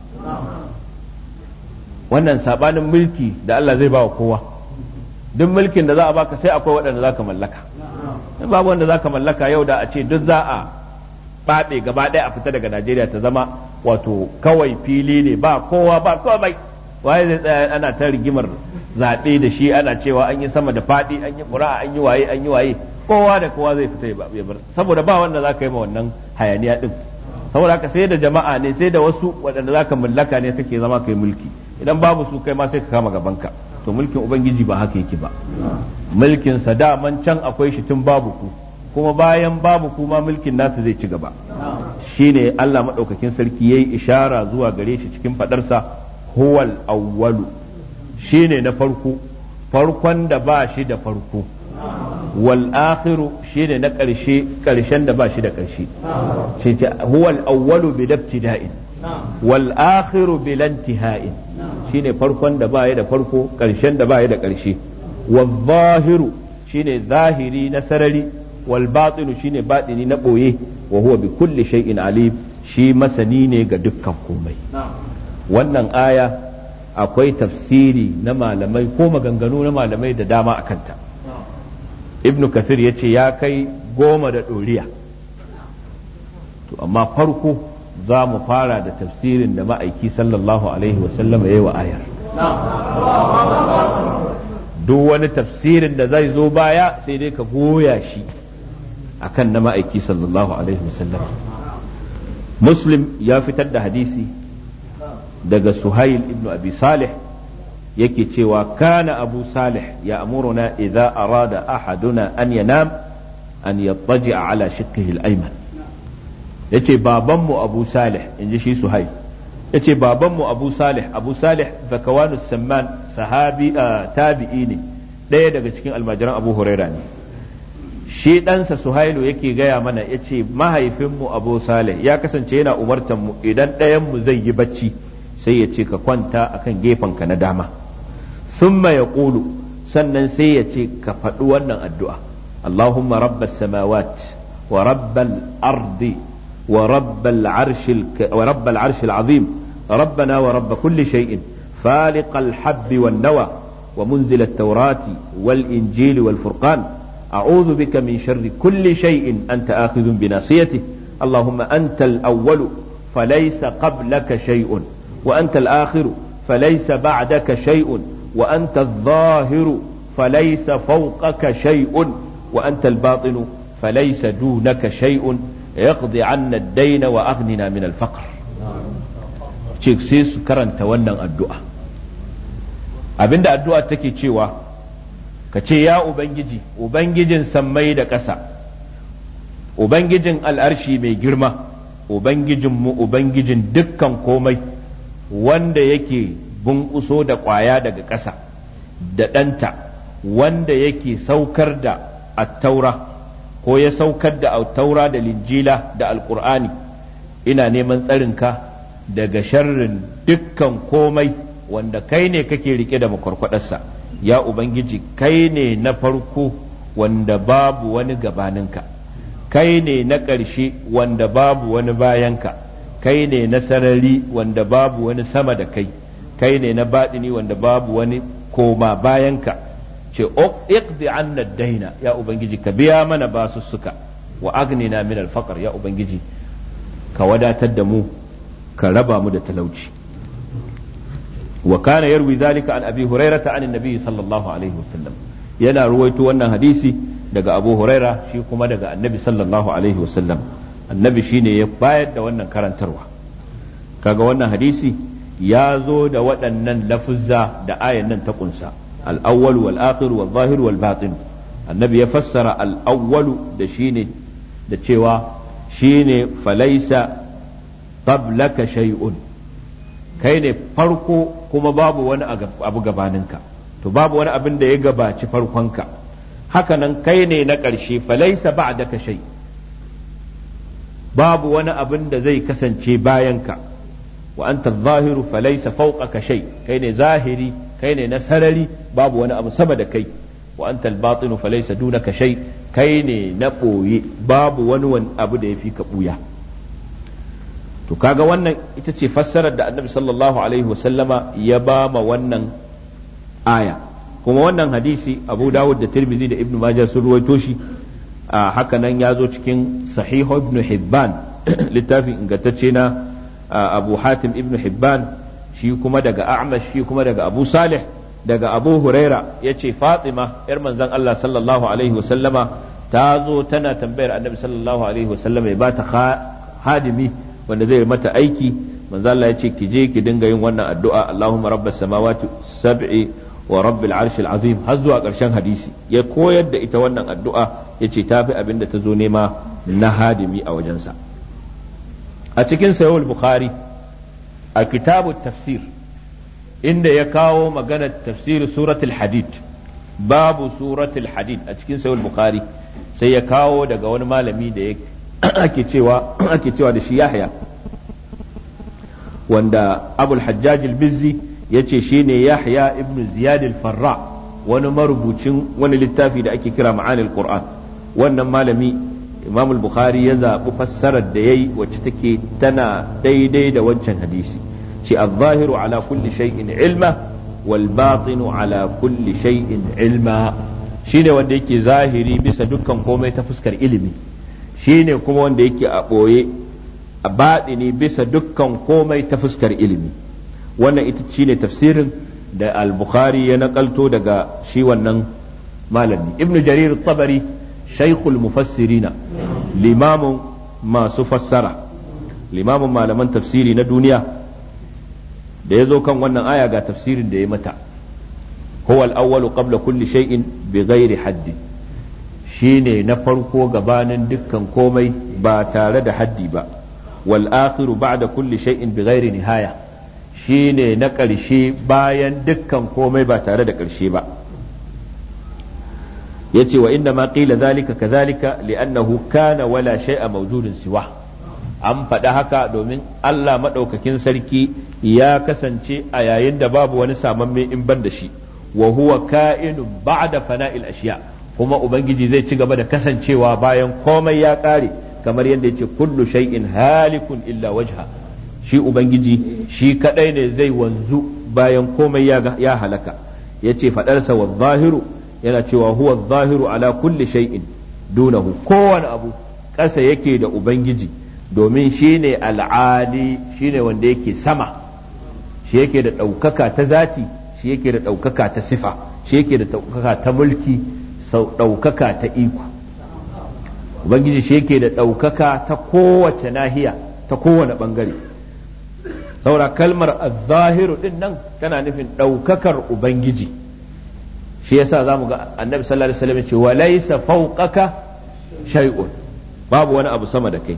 wannan sabanin mulki da Allah zai ba wa kowa, duk mulkin da za a baka sai akwai waɗanda za ka mallaka. in babu wanda za ka mallaka yau da a ce duk za a faɗe gaba ɗaya a fita daga Najeriya ta zama wato kawai fili ne ba kowa ba komai, waye zai tsaya ana ta rigimar zaɓe da shi, ana cewa an yi sama da faɗi, an yi ƙura'a, an yi waye an yi waye, kowa da kowa zai fita ya bar, saboda ba wanda za ka yi ma wannan hayaniya ɗin. saboda haka sai da jama'a ne, sai da wasu waɗanda za ka mallaka ne kake zama kai mulki. idan babu su kai ma sai ka kama gabanka. to mulkin Ubangiji ba haka yake ba. mulkin sa daman can akwai shi tun babu ku, kuma bayan babu ku ma mulkin nasu zai ci gaba. shine Allah madaukakin sarki yayi ishara zuwa gare shi cikin fadarsa huwal awwalu, shine na farko, farkon da ba shi da farko. wal akhiru, shine na ƙarshe, ƙarshen da ba shi da ƙarshe. shi huwal awwalu bi dabtida'in wal akhiru bi lantiha'in, shine farkon da ba ya da farko, ƙarshen da ba ya da ƙarshe. wal zahiru, shine zahiri na sarari, wal batinu, shine batini na ɓoye. wa huwa bi kulli shay'in alim, shi masani ne ga dukkan komai. wannan aya akwai tafsiri na malamai ko maganganu na malamai da dama a kanta. ibnu kathir ya ce ya kai goma da ɗoriya. To amma farko za mu fara da tafsirin da ma'aiki sallallahu alaihi wasallam ya yi wa ayar. Duk wani tafsirin da zai zo baya sai dai ka goya shi akan na ma'aiki sallallahu alaihi wasallam. Muslim ya fitar da hadisi daga Suhail ibn Abi Salih yake cewa kana Abu Salih ya amuruna idza arada ahaduna an yanam an yattaji'a ala shiqqihi al-ayman. yace babanmu Abu Salih inji shi Suhail yace babanmu Abu Salih Abu Salih Zakawanu Samman sahabi tabi'i ne ɗaya daga cikin almajiran Abu Huraira ne. Shi ɗansa Suhailu yake gaya mana yace mahaifinmu Abu Salih ya kasance yana umartan mu idan ɗayanmu zai yi bacci sai ya ce ka kwanta akan gefenka na dama, summa ya ƙulu sannan sai ya ce ka faɗi wannan addu'a Allahumma rabbas samawat wa rabbal ardi wa rabbal arshil azim rabbana wa rabba kulli shay'in faliqal habbi wan nawa wa munzil at-taurati wal injili wal furqan a'udhu bika min sharri kulli shay'in anta akhidhun bi nasiyatihi Allahumma antal awwalu falaysa qablaka shay'un وأنت الآخر فليس بعدك شيء وأنت الظاهر فليس فوقك شيء وأنت الباطن فليس دونك شيء يقضي عنا الدين وأغننا من الفقر. cik sai su karanta wannan addu'a. Abinda addu'a take cewa ka ce ya Ubangiji, Ubangijin sammai da ƙasa, Ubangijin al'arshi mai girma, Ubangijinmu, Ubangijin dukkan komai, wanda yake bunƙuso da ƙwaya daga ƙasa da ɗanta, wanda yake saukar da attaura ko ya saukar da attaura da linjila da alƙur'ani, ina neman tsarinka daga sharrin dukkan komai wanda kai ne kake rike da makwarkwadarsa. Ya Ubangiji, kai ne na farko wanda babu wani gabaninka, kai ne na ƙarshe wanda babu wani bayanka, kai ne na sarari wanda babu wani sama da kai, kai ne na baɗini wanda babu wani koma bayanka. Ce iqdi anna daina, ya Ubangiji ka biya mana basussuka, wa agnina min alfaqr, ya Ubangiji ka wadatar da mu, ka raba mu da talauci. Wa kana yarwi zalika an abi hurairata an annabi sallallahu alaihi wasallam, yana ruwaito wannan hadisi daga Abu Huraira, shi kuma daga annabi sallallahu alaihi wasallam. Annabi shine ya bayar da wannan karantarwa. Kaga wannan hadisi ya zo da waɗannan lafuzza da ayan nan ta kunsa, al-awwal wal akhir wal zahir wal batin. Annabi ya fassara al-awwal da shine da cewa shine falaisa qablaka shay'un, kai ne farko kuma babu wani abu gabaninka, to babu wani abin da ya gabaci farkonka. Haka nan kai ne na ƙarshe, falaisa ba'daka shay', babu wani abin da zai kasance bayanka. Wa anta zahiru falaysa fawqaka shay, kai ne zahiri, kai ne na sarari, babu wani abu sama da kai. Wa anta al-batinu falaysa dunaka shay, kai ne na ɓoye, babu wani abu da yafi ka ɓuya. To kaga wannan ita ce fassarar da Annabi sallallahu alaihi wasallama ya ba ma wannan aya. Kuma wannan hadisi Abu Dawud da Tirmidhi da Ibn Majah sun ruwaito shi. Haka nan ya zo cikin Sahihu Ibn Hibban, littafin ingantacce na Abu Hatim Ibn Hibban, shi kuma daga A'mash, shi kuma daga Abu Salih daga Abu Huraira ya ce Fatima yar manzon Allah sallallahu alaihi wasallama ta zo tana tambayar Annabi sallallahu alaihi wasallama ya bata hadimi wanda zai mata aiki. Manzon Allah ya ce ki je ki dinga yin wannan addu'a, Allahumma rabbas samawati sab'i wa rabbil arshil azim, har zuwa ƙarshen hadisi. Ya koyar da ita wannan addu'a, ya ce ta fi abin da ta zo nema na hadimi a wajensa. A cikin Sahih Bukhari a kitabu tafsir, inda ya kawo maganar tafsir suratul hadid, babu suratul hadid a cikin Sahih Bukhari, sai ya kawo daga wani malami da ake cewa ake cewa da shi Yahya, wanda Abul Hajjaj al-Bizzi yace shine Yahya ibn Ziyad al-Farra, wani marubucin wani littafi da ake kira Ma'anil Qur'an. Wannan malami Imam al-Bukhari ya zaɓi fassarar da yayi wacce take tana daidai da wancan hadisi, ce az-zahiru ala kulli shay'in ilma wal batinu ala kulli shay'in ilma, shine wanda yake zahiri bisa dukkan komai ta fuskar ilimi, shine kuma wanda yake a ɓoye a baɗini bisa dukkan komai ta fuskar ilimi. Wannan ita shine tafsirin da al-Bukhari ya nakalto daga shi wannan malami. Ibn Jarir at-Tabari shaykhul mufassirina, limamin masu fassara, limamin malaman tafsiri na duniya, da ya zo kan wannan aya ga tafsirin da ya mata. huwa al-awwalu qabla kulli shay'in bighairi haddi, shine na farko gabanin dukkan komai ba tare da haddi ba. wal akhiru ba'da kulli shay'in bighairi nihaya, shine na ƙarshe bayan dukkan komai ba tare da ƙarshe ba. yace wa inna ma qila zalika kadhalika li'annahu kana wala shay'a mawjudun siwa, an faɗa haka domin Allah maɗaukakin sarki ya kasance a yayin da babu wani samamme in ban da shi, wa huwa ka'inun ba'da fana'il ashiya, kuma ubangiji zai ci gaba da kasancewa bayan komai ya ƙare, kamar yadda yace kullu shay'in halikun illa wajha, shi ubangiji shi kadai ne zai wanzu bayan komai ya, ya halaka. yace faɗarsa wa zahiru yana cewa huwa zahiru ala kulli shay'in dunahu, kowane abu ƙasa yake da ubangiji, domin shi ne al'ali, shi ne wanda yake sama, shi yake da ɗaukaka ta zati, shi yake da ɗaukaka ta sifa, shi yake da ɗaukaka ta mulki, ɗaukaka ta iko. Ubangiji shi yake da ɗaukaka ta kowace nahiya, ta kowane ɓangare. Saura kalmar az-zahiru ɗin nan tana nufin ɗaukakar Ubangiji. Shi yasa za mu ga annabi sallallahu alaihi wasallam ce wa laysa fawqaka shay'un, babu wani abu sama da kai.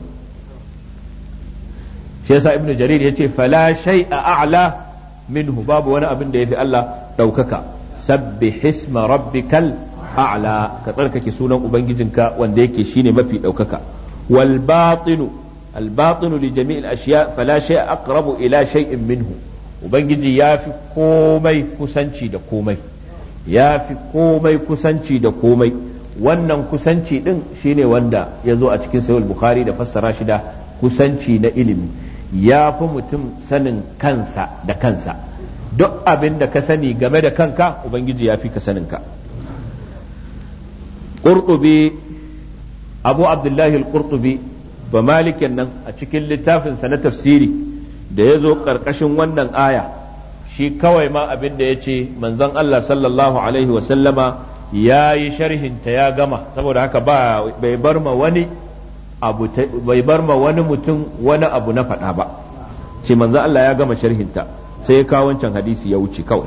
Shi yasa ibnu jarir yace fala shay'a a'la minhu, babu wani abin da yafi Allah daukaka. sabbih isma rabbikal a'la, ka tsarkake sunan ubangijinka wanda yake shine mafi daukaka. wal batinu al batinu li jami'il ashiya fala shay'a aqrabu ila shay'in minhu, ubangiji yafi komai kusanci da komai, yafi komai kusanci da komai. wannan kusanci din shine wanda ya zo a cikin sahih bukhari da fassara shi da kusanci na ilimi. Ya fi mutum sanin kansa da kansa, duk abin da ka sani game da kanka ubangiji ya fi ka sanin ka. Qurtubi, Abu Abdullahi al-Qurtubi ba malikin nan a cikin littafinsa na tafsiri da ya zo ƙarƙashin wannan aya, shi kawai ma abin da ya ce manzon Allah sallallahu alaihi wasallama ya yi sharhinta ya gama, saboda haka ba bai bar ma wani abu bai bar ma wani mutum wani abu na faɗa ba, ce manzo Allah ya gama sharhinta sai ya kawo wancan hadisi ya wuce kawai.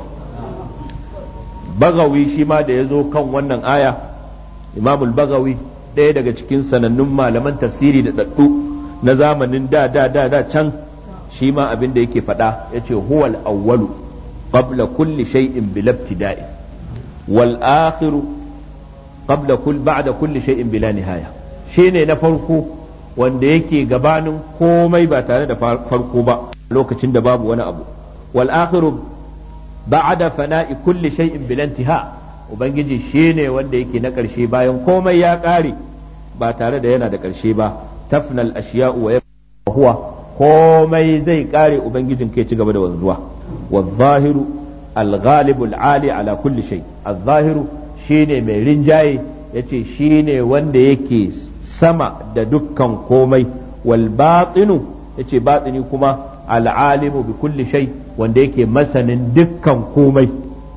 Bagawi shi ma da ya zo kan wannan aya, Imamul Bagawi ɗaya daga cikin sanannun malaman tafsiri da daddu na zamanin da da da da can, shi ma abin da yake faɗa yace huwal awwalu qabla kulli shay'in bil ibtida'i wal akhiru qabla kull ba'da kulli shay'in bila nihaya, shine na farko wanda yake gabanin komai ba tare da farko ba lokacin da babu wani abu. wal akhiru ba'da fana'i kulli shay'in bil intiha, ubangiji shine wanda yake na karshe bayan komai ya kare ba tare da yana da karshe ba. tafnal ashiya'u wa huwa, komai zai kare ubangijin kai ci gaba da wanzuwa. wal zahiru al ghalibu al ali ala kulli shay, al zahiru shine mai rinjaye, yace shine wanda yake sama da dukkan komai. wal batinu, yace batini kuma al'alimu bi kulli shay, wanda yake masanin dukkan komai.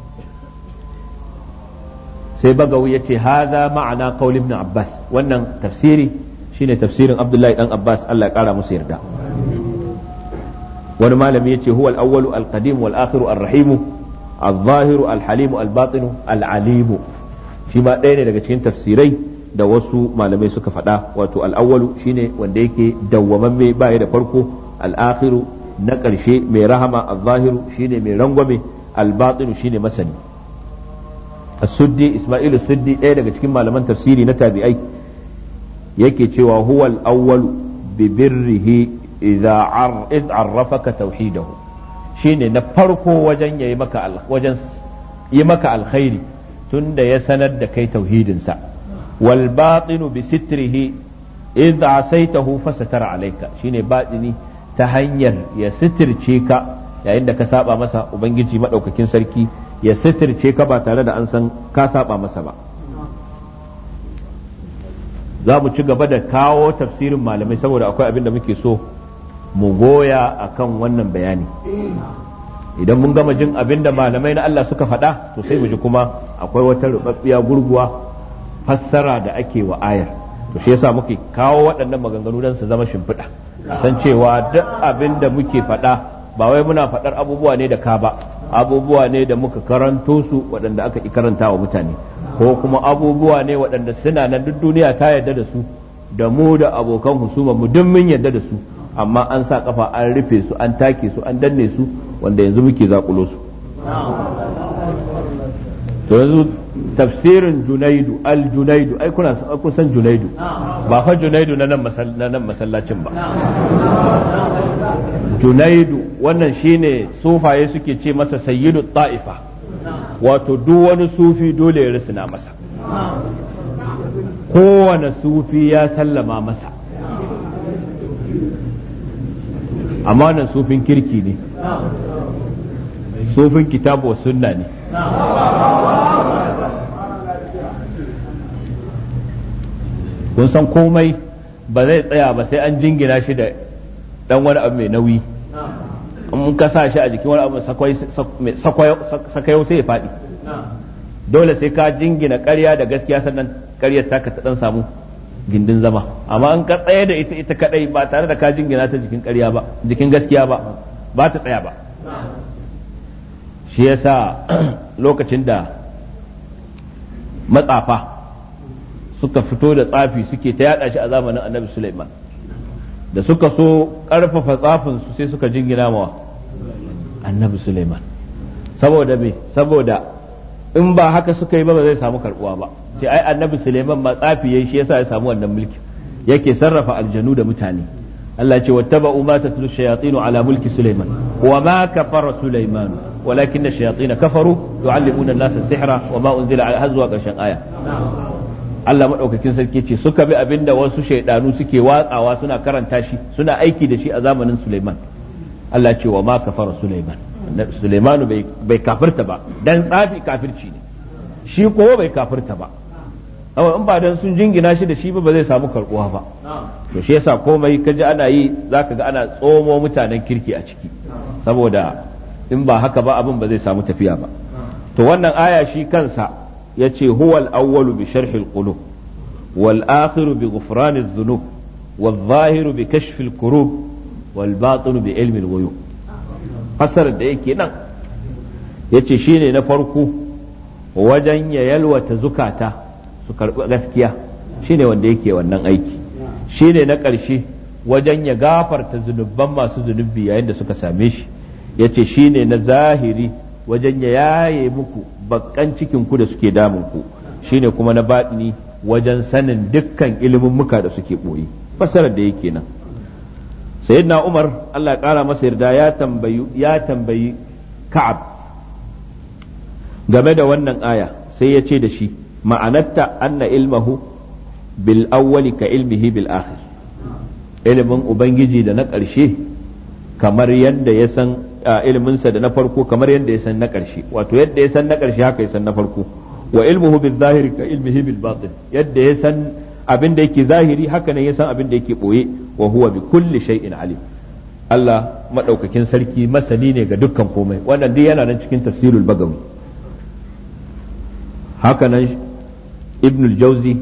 sai Bagawi yace haza ma'ana qaul ibn Abbas, wannan tafsiri shine tafsirin Abdullahi dan Abbas, Allah ya kara musu yarda. wani malami yace huwa al-awwalu al-qadim wal akhiru ar-rahimu al-zahiru al-halimu al-batinu al-alimu, shi ma ɗaya ne daga cikin tafsirai da wasu malamai suka faɗa. wato al'awwalu shine wanda yake dawwamamme baya da farko, al'akhiru na ƙarshe mai rahama, al-zahiru shine mai rangwame, al-batinu shine masani. as-suddi isma'ilu suddi ɗaya daga cikin malaman tafsiri na tabi'ai yake cewa huwa al-awwalu bi birrihi idza arrafaka tauhidahu, shine na farko wajen yayi maka wajen yi maka alkhairi tunda ya sanar da kai tauhidinsa. wal batinu bi sitrihi idza asaitahu fasatara alayka, shine batini ta hanyar ya sitirce ka yayin da ka saba masa, ubangiji madaukakin sarki ya sitirce ka ba tare da an san ka saba masa ba. za mu ci gaba da kawo tafsirin malamai saboda akwai abin da muke so mu goya akan wannan bayani. Idan mun gama jin abin da malamai na Allah suka faɗa to sai mu ji kuma akwai wata rubabbiya gurguwa fassara da ake wa ayar, to shi yasa muke kawo waɗannan maganganu don su zama shimfiɗa, san cewa duk abin da muke faɗa ba wai muna faɗar abubuwa ne da ka ba, abubuwa ne da muka karanto su waɗanda aka ƙi karanta wa mutane, ko kuma abubuwa ne waɗanda suna nan duk duniya ta yarda da su, da mu da abokan husuma mu duk mun yarda da su, amma an sa kafa an rufe su, an take su, an danne su, wanda yanzu muke zakulo su. To yanzu tafsirin Junaidu, al-Junaidu, ai kuna kusan Junaidu, ba fa Junaidu na nan masallacin ba. Junaidu wannan shine sufaye suke ce masa sayyidu ta'ifa, wato duk wani sufi dole ya risina masa, kowane sufi ya sallama masa, amma wannan sufin kirki ne, sufin kitabu wa sunna ne. Kun san komai ba zai tsaya ba sai an jingina shi da dan wani abu mai nauyi, in ka sa shi a jikin wani abu sakayau sai ya faɗi. Dole sai ka jingina ƙarya da gaskiya sannan ƙaryar taka ta dan samu gindin zama, amma in ka tsaye da ita ita kadai ba tare da ka jingina ta jikin ƙarya ba, jikin gaskiya ba, ba ta tsaya ba. Shi yasa lokacin da matsafa suka fito da tsafi suke ta yada shi a zamanin Annabi Sulaiman, da suka so karfafa tsafin su sai suka jingina mawa Annabi Sulaiman. Saboda me? Saboda in ba haka suka yi ba ba zai samu karbuwa ba. Sai ai Annabi Sulaiman ma tsafi yayi, shi yasa ya samu wannan mulki, yake sarrafa aljanu da mutane. Allah ya ce wattaba'u ma tatlu shayatin ala mulki Sulaiman wa ma kafara Sulaiman walakin ash-shayatin kafaru yu'allimuna an-nasa as-sihra wa ma unzila ala hazwa karshen aya. Allah madaukakin sarki ce suka bi abinda wasu shaidanu suke watsawa suna karanta shi suna aiki da shi a zamanin Sulaiman. Allah ce wa ma kafara Sulaiman, Sulaimanu bai kafirta ba, dan tsafi kafirci ne, shi ko bai kafirta ba, amma in ba dan sun jingina shi da shi ba ba zai samu karbuwa ba. To shi yasa komai kaji ana yi zaka ga ana tsomo mutanen kirki a ciki, saboda in ba haka ba abin ba zai samu tafiya ba. To wannan aya shi kansa yace huwal awwalu bi sharhi al-qulub wal akhiru bi ghufran adh-dhunub wal zahiru bi kashfi al-kurub wal batinu bi ilmi al-ghuyub. Fasarar da yake nan yace shine na farko wajen ya yalwata zukata su karbi gaskiya, shine wanda yake wannan aiki, shine na ƙarshe wajen ya gafarta zunuban masu zunubi yayin da suka same shi, yace shine na zahiri wajen ya yaye muku bakkan cikin ku da suke damun ku, shine kuma na baɗini wajen sanin dukkan ilimin muka da suke ɓoye. Fasarar da yake nan sayyidina Umar Allah ya ƙara masa yarda ya tambayi ya tambayi Ka'ab game da wannan aya, sai ya ce da shi ma'anarta anna ilmahu bil awwali ka ilmihi bil akhir, ilimin ubangiji da na ƙarshe kamar yadda ya san iliminsa da na farko kamar yadda ya san na ƙarshe, wato yadda ya san na ƙarshe haka ya san na farko. Wa ilmuhu bil zahiri ka ilmihi bil batin, yadda ya san abin da yake zahiri haka ne ya san abin da yake boye. Wa huwa bi kulli shay'in alim, Allah madaukakin sarki masani ne ga dukkan komai. Wannan dai yana nan cikin tafsirul Bagawi. Haka nan Ibn al-Jawzi,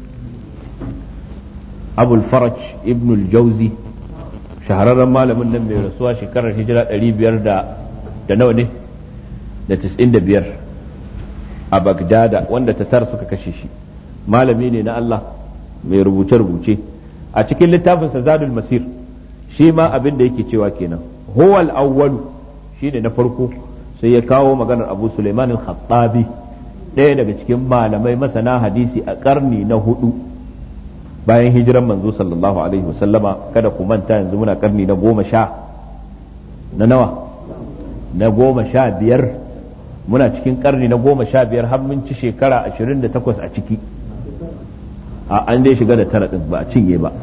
Abul Faraj Ibn al-Jawzi, shahararren malamin nan mai rasuwa shekarar hijira ɗari biyar da nawa ne da tis'in da biyar a Bagdada, wanda tatar suka kashe shi. Malami ne na Allah mai rubuce-rubuce. A cikin littafinsa Zadul Masir shi ma abin da yake cewa kenan, huwal awwalu shine na farko, sai ya kawo maganar Abu Sulaiman al-Khattabi, ɗaya daga cikin malamai masana hadisi a ƙarni na hudu bayan hijiran manzo sallallahu alaihi wasallama. Kada ku manta yanzu muna ƙarni na goma sha na nawa na goma sha biyar, muna cikin ƙarni na goma sha biyar, har mun ci shekara ashirin da takwas a ciki. A an dai shiga da tara ɗin ba a cinye ba.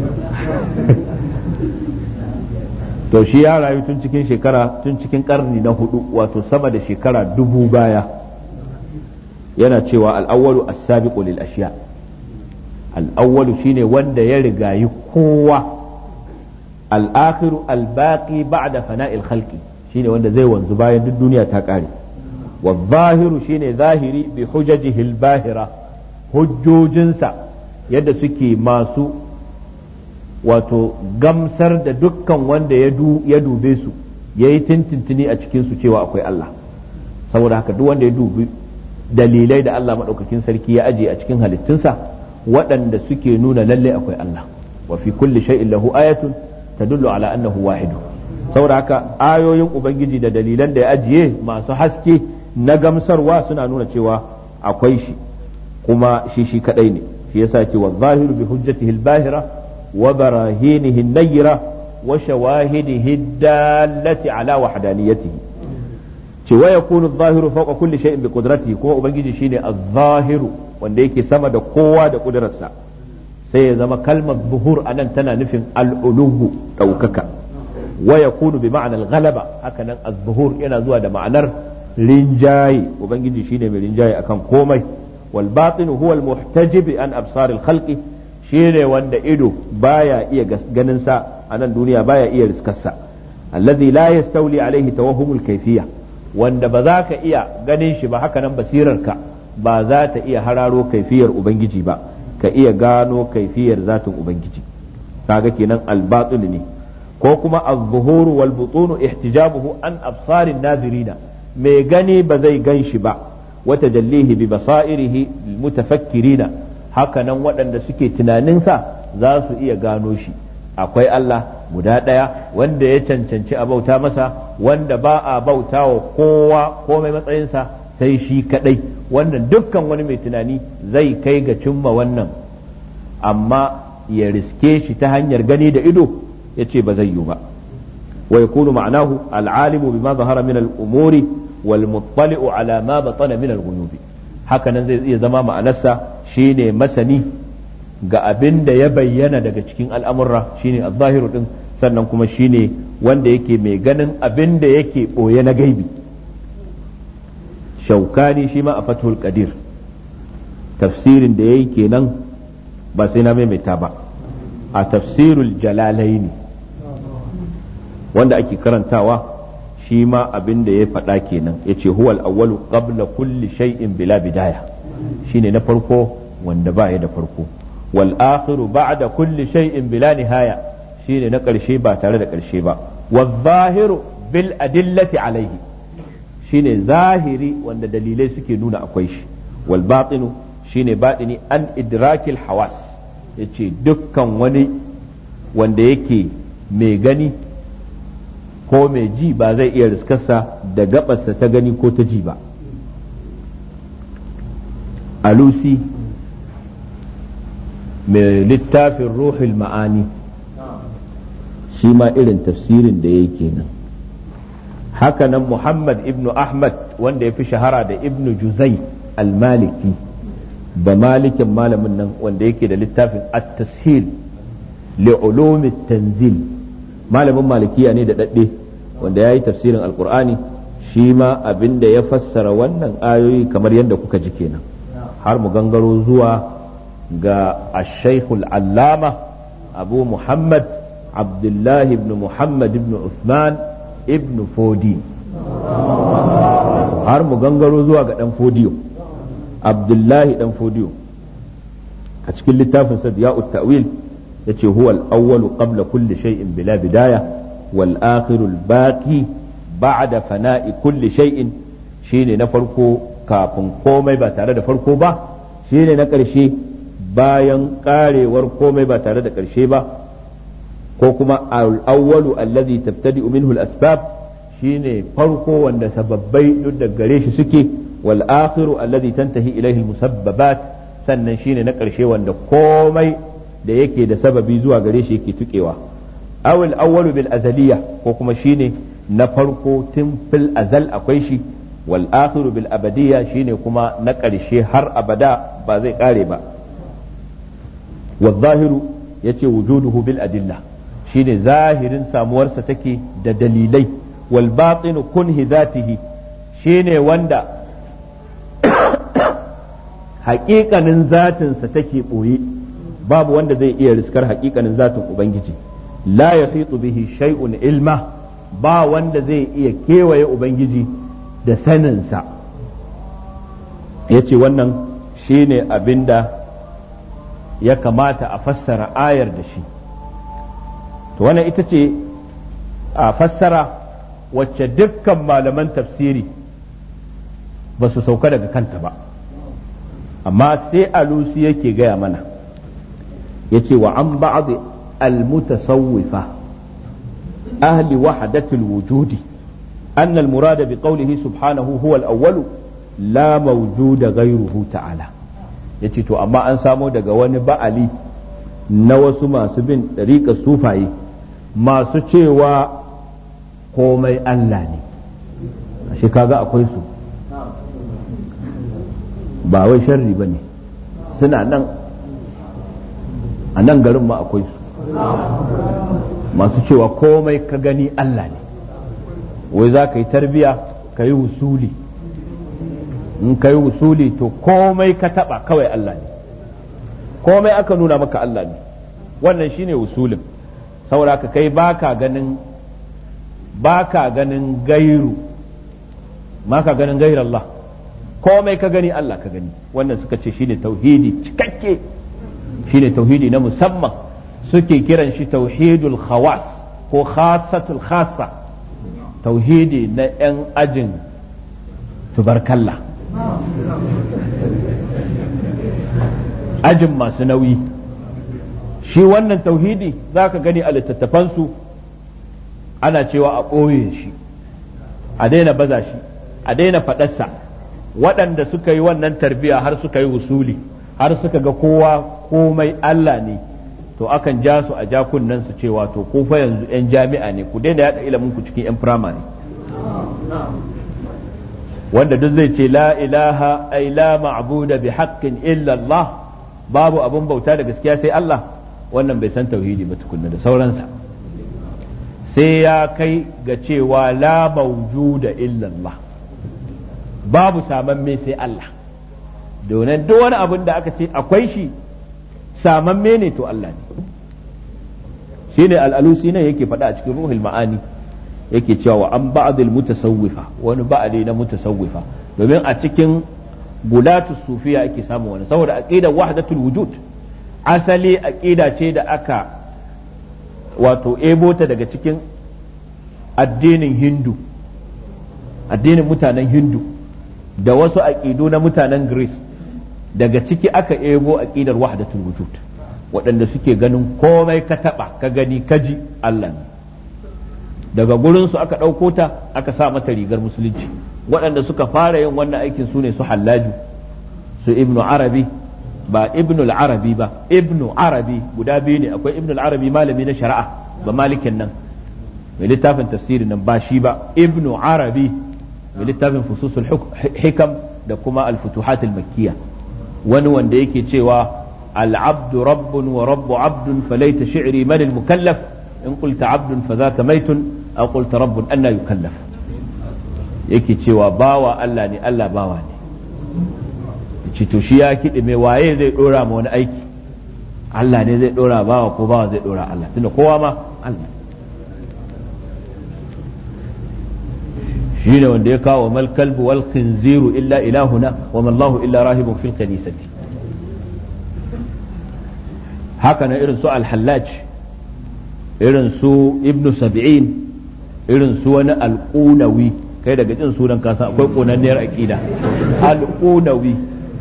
To shi ya rayu tun cikin shekara tun cikin ƙarni na hudu, wato sama da shekara dubu baya. Yana cewa al'awwalu as-sabiqu lil ashiya, al-awwalu shine wanda ya rigayi kowa, al-akhiru al-baqi ba'da fana'il khalqi shine wanda zai wanzu bayan duk duniya ta kare, wadh-zahiru shine zahiri bi hujajihi al-bahira, hujjojinsa yadda suke masu wato gamsar da dukkan wanda ya dube su ya yi tintintini a cikinsu cewa akwai Allah. Saboda haka duk wanda ya dubi dalilai da Allah maɗaukakin sarki ya ajiye a cikin halittunsa waɗanda suke nuna lalle akwai Allah, wa fi kulli shay'in lahu ayatun tadullu ala annahu wahid. Saboda haka ayoyin ubangiji da dalilan da ya ajiye masu haske na gamsarwa suna nuna cewa akwai shi, kuma shi shi kadai ne. shi yasa ce wa zahiru bi hujjatihi al-bahira wa barahinihi an-nayyira wa shawahidihi ad-dallati ala wahdaniyatihi. ce wa yakunu adh-dhahiru fawqa kulli shay'in bi qudratihi, kuma ubangiji shine adh-dhahiru wanda yake sama da kowa da kudrarsa. sai ya zama kalmar zuhur anan tana nufin al-uluhu daukaka, wa yakunu bi ma'na al-ghalaba, hakanan az-zuhur yana zuwa da ma'anar rinjaye, ubangiji shine mai rinjaye akan komai. wal batin huwa al-muhtajib an absar al-khalqi, shine wanda ido baya iya ganin sa a nan duniya, baya iya riskarsa. alladhi la yastawli alayhi tawahhum al-kayfiyya, wanda ba za ka iya ganin shi ba, hakanan basirarka ba za ta iya hararo kaifiyar ubangiji ba, ka iya gano kaifiyar zatin ubangiji. kaga kenan al-batin ne. ko kuma az-zuhur wal butun ihtijabuhu an absarin nazirina, mai gani ba zai gan shi ba, wa tajallihi bi basairihi mutafakkirina, haka nan waɗanda suke tunaninsa za su iya gano shi. akwai Allah guda ɗaya wanda ya cancanci a bauta masa, wanda ba a bauta wa kowa komai matsayinsa sai shi kadai, wannan dukkan wani mai tunani zai kai ga cimma wannan, amma ya riske shi ta hanyar gani da ido ya ce ba zai yi ba. wa yakunu ma'anahu al'alimu bima zahara min al'umuri wal muttali'u ala ma batana min al-ghuyubi, haka nan zai iya zama ma'anarsa shine masani ga abin da ya bayyana daga cikin al'amurra, shine az-zahiru din, sannan kuma shine wanda yake mai ganin abin da yake boye na gaibi. shaukani shi ma a fathul qadir tafsirin da yayi kenan, ba sai na maimaita ba, a tafsirul jalalaini wanda ake karantawa shi ma abin da ya faɗa kenan, yace huwal awwalu qabla kulli shay'in bila bidaya, shine na farko wanda ba ya da farko. wal akhiru ba'da kulli shay'in bila nihaya, shine na ƙarshe ba tare da ƙarshe ba. wal zahiru bil adillati alaihi, shine zahiri wanda dalilai suke nuna akwai shi. wal batinu shine batini an idrakil hawas, yace dukkan wani wanda yake mai gani ko mai ji ba zai iya riskarsa da gabarsa ta gani ko ta ji ba. alusi mai littafin ruhul ma'ani shi ma irin tafsirin da yake nan. hakanan Muhammad ibn Ahmad wanda ya fi shahara da ibn Juzai al-Maliki, da malikin malamin nan wanda yake da littafin at-tashil li ulumi tanzil, malamin malikiya ne da dadde wanda yayi tafsirin alqur'ani, shi ma abinda ya fassara wannan ayoyi kamar yadda kuka ji kenan. har mu gangaro zuwa ga ash-shaykh al-allama Abu Muhammad Abdullah ibn Muhammad ibn Uthman ibn Fodi, har mu gangaro zuwa ga dan Fodiyo, Abdullahi dan Fodiyo, a cikin littafin sa Diya'ut Ta'wil yace huwa al-awwal qabla kulli shay'in bila bidaya wal akhir al-baqi ba'da fana'i kulli shay'in, shine na farko kafin komai ba tare da farko ba, shine na ƙarshe bayan karewar komai ba tare da ƙarshe ba. ko kuma al-awwalu alladhi tabtadi'u minhu al-asbab, shine farko wanda sababbai duk da gare shi suke. wal akhiru alladhi tantahi ilayhi al-musabbabat, sannan shine na ƙarshe wanda komai da yake da sababi zuwa gare shi yake tukewa. aw al-awwalu bil azaliyya, ko kuma shine na farko tun fil azal akwai shi. wal akhiru bil abadiyya, shine kuma na ƙarshe har abada ba zai kare ba. wal zahiru yace wujuduhu bil adilla, shine zahirin samuwarsa take da dalilai. wal batinu kunhi zatihi, shine wanda haƙiƙanin zatinsa take ɓoye, babu wanda zai iya riskar haƙiƙanin zatin ubangiji la yahitu bihi shay'un ilma ba wanda zai iya kewaye ubangiji da saninsa yace wannan shine abinda ya kamata a fassara ayar da shi to wannan ita ce a fassara wacce dukkan malaman tafsiri ba su sauka daga kanta ba amma sai alusi yake gaya mana yace wa an ba'd al-mutasawwifa ahli wahdatul wujudi anna al-murada bi qawlihi subhanahu huwa al-awwal la mawjuda ghayruhu ta'ala yace to amma an samo daga wani ba'ali na wasu masu bin dariƙar sufaye masu cewa komai Allah ne ashe kaga akwai su ba wai sharri ba ne suna nan a nan garin ma akwai su masu cewa komai ka gani Allah ne wai za ka yi tarbiya ka yi wusuli in ka yi wusuli to komai ka taba kawai Allah ne komai aka nuna maka Allah ne wannan shine wusulin saboda ka kai baka ganin baka ganin gairu maka ganin gairu Allah komai ka gani Allah ka gani wannan suka ce shine tauhidi cikakke shine tauhidi na musamman suke kiran shi tauhidul khawas ko khassatul khassa tauhidi na yan ajin tubarkalla ajin masu nauyi shi wannan tauhidi za ka gani a littattafansu ana cewa a ɓoye shi a daina baza shi a daina faɗarsa waɗanda suka yi wannan tarbiya har suka yi wusuli har suka ga kowa komai Allah ne to akan ja su a jakunan su cewa to ko fa yanzu 'yan jami'a ne ku daina yaɗa ilimin ku cikin 'yan firamare wanda duk zai ce la ilaha ay la ma'buda bi haqqin illa Allah babu abun bauta da gaskiya sai Allah wannan bai san tauhidi ba tukunna da sauransa sai ya kai ga cewa la mawjuda illa Allah babu samamme sai Allah domin duk wani abin da aka ce akwai shi samamme ne to Allah ne shine al-alusi ne yake faɗa a cikin ruhul ma'ani yake cewa an ba'dil mutasawwifa wani ba'ali na mutasawwifa domin a cikin gulatu sufiya ake samu wani saboda aqidar wahdatul wujud asali aqida ce da aka wato ebo ta daga cikin addinin hindu addinin mutanen hindu da wasu aqidu na mutanen greece daga ciki aka ebo aqidar wahdatul wujud waɗanda suke ganin komai ka taba ka gani ka ji Allah ne daga gurinsu aka ɗauko ta aka sa mata rigar musulunci waɗanda suka fara yin wannan aikin su ne su hallaju su ibnu arabi ba ibnu arabi ba ibnu arabi guda biyu ne akwai ibnu arabi malami na shari'a ba malikin nan mai littafin tafsiri nan ba shi ba ibnu arabi mai littafin fususul hikam da kuma al-futuhat al-makkiyya wani wanda yake cewa al-abdu rabbun wa rabbu abdun falaita shi'ri man al-mukallaf in qulta abdun fa zaka maitun aw qulta rabbun anna yukallaf yake cewa bawa Allah ne Allah bawa ne yace to shi ya kidi me waye zai dora ma wani aiki Allah ne zai dora bawa ko bawa zai dora Allah tunda kowa ma Allah shine wanda ya kawo mal kalbu wal khinziru illa ilahuna wa ma Allahu illa rahibun fil kanisati haka na irin su al-hallaj irin su ibnu sab'in irin su wani al-qunawi kai daga jin sunan kasa akwai konanniyar aqida al-qunawi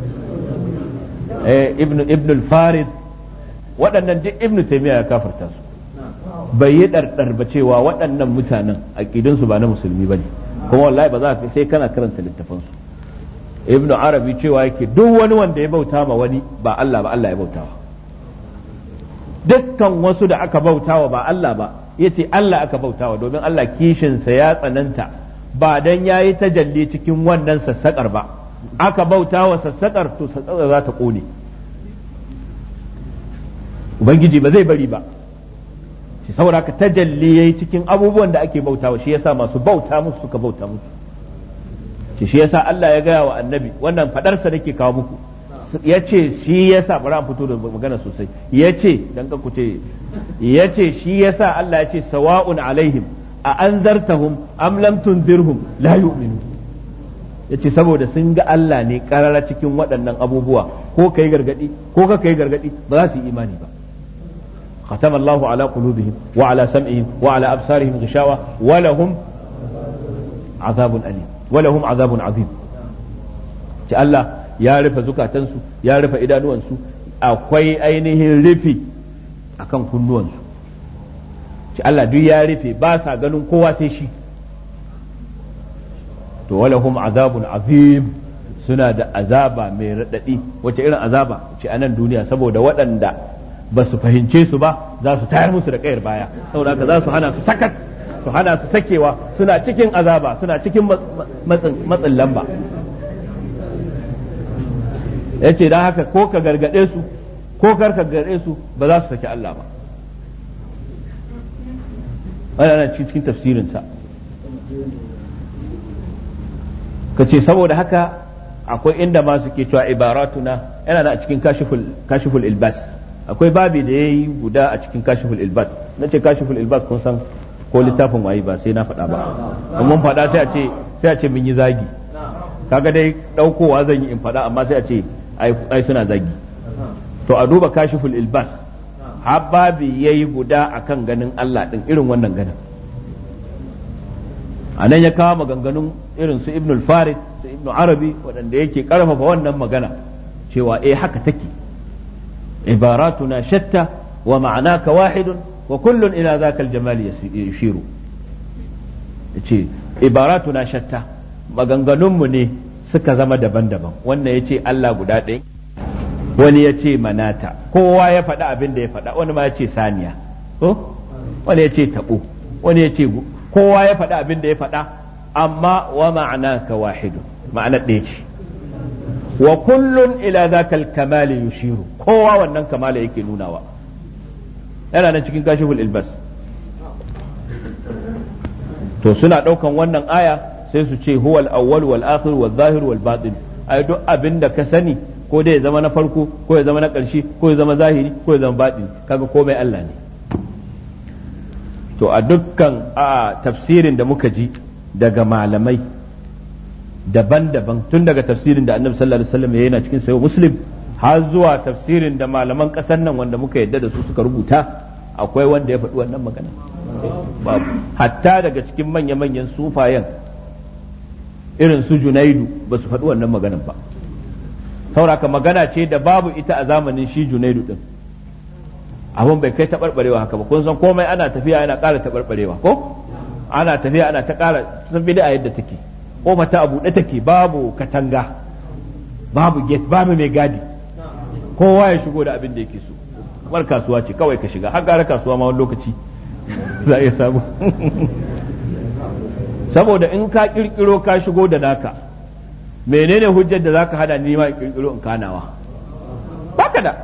eh ibnu ibnu al-farid waɗannan duk ibnu taymiya ya kafarta su bai yi dardar ba cewa waɗannan mutanen aqidun su ba na musulmi bane kuma wallahi ba za ka sai kana karanta littafan su ibnu arabi cewa yake duk wani wanda ya bauta ma wani ba Allah ba Allah ya bautawa dukkan wasu da aka bautawa ba Allah ba yace Allah aka bautawa domin Allah kishinsa ya tsananta ba dan yayi tajalli cikin wannan sassakar ba aka bautawa sassakar to sassakar za ta kone ubangiji ba zai bari ba shi saboda ka tajalli yayi cikin abubuwan da ake bautawa shi yasa masu bauta musu suka bauta musu shi shi yasa Allah ya gaya wa annabi wannan fadarsa nake kawo muku yace shi yasa bari an fito da magana sosai yace dan ka kuce yace shi yasa Allah yace sawa'un alaihim a anzartahum am lam tunzirhum la yu'minu yace saboda sun ga Allah ne karara cikin waɗannan abubuwa ko kai gargadi ko ka kai gargadi ba za su yi imani ba ختم الله على قلوبهم وعلى سمعهم وعلى أبصارهم غشاوة ولهم عذاب أليم ولهم عذاب عظيم الله ya rufe zukatansu ya rufe idanuwansu akwai ainihin rufi akan kunnuwansu ce Allah duk ya rufe ba sa ganin kowa sai shi to walahum azabun azim suna da azaba mai radadi wace irin azaba ce a nan duniya saboda waɗanda ba su fahimce su ba za su tayar musu da kayar baya saboda haka za su hana su sakat su hana su sakewa suna cikin azaba suna cikin matsin lamba ya ce don haka ko ka gargaɗe su ko kar ka gargaɗe su ba za su saki Allah ba wannan cikin tafsirinsa ka ce saboda haka akwai inda ma suke cewa ibaratuna yana da a cikin kashiful ilbas akwai babi da ya yi guda a cikin kashiful ilbas na ce kashiful ilbas kun san ko littafin wayi ba sai na faɗa ba mun faɗa sai a ce sai a ce mun yi zagi kaga dai ɗaukowa zan yi in faɗa amma sai a ce ai suna zagi to a duba kashiful ilbas har babi ya yi guda akan ganin Allah ɗin irin wannan ganin a nan ya kawo maganganun irin su ibnul farid su ibnu arabi waɗanda yake ƙarfafa wannan magana cewa eh haka take عباراتنا شتى ومعناك واحد وكل إلى ذاك الجمال يشير عباراتنا شتى maganganunmu ne suka zama daban-daban wannan ya ce Allah guda ɗaya wani ya ce manata kowa ya faɗa abin da ya faɗa wani ma ya ce saniya wani ya ce taɓo wani ya ce kowa ya faɗa abin da ya faɗa amma wa ma'ana ka wahidu ma'ana ɗaya ce wa kullun ila zakal kamali yushiru kowa wannan kamala yake nunawa yana nan cikin kashiful ilbas to suna daukan wannan aya sai su ce huwal awwal wal akhir wal zahir wal batin ai duk abinda ka sani ko dai ya zama na farko ko ya zama na ƙarshe ko ya zama zahiri ko ya zama batini kaga komai Allah ne to a dukkan a tafsirin da muka ji daga malamai daban-daban tun daga tafsirin da annabi sallallahu alaihi wasallam yana cikin sayo muslim har zuwa tafsirin da malaman kasar nan wanda muka yadda da su suka rubuta akwai wanda ya faɗi wannan magana babu hatta daga cikin manya-manyan sufayen irin su junaidu ba su faɗi wannan maganan ba sauraka magana ce da babu ita a zamanin shi junaidu din abin bai kai taɓarɓarewa haka ba kun san komai ana tafiya yana ƙara taɓarɓarewa ko ana tafiya ana ta ƙara sun bi da yadda take kofa ta a buɗe take babu katanga babu gate babu mai gadi kowa ya shigo da abin da yake so kamar kasuwa ce kawai ka shiga har gara kasuwa ma wani lokaci za a iya samu saboda in ka kirkiro ka shigo da naka menene hujjar da zaka hada ni ma kirkiro in kanawa baka da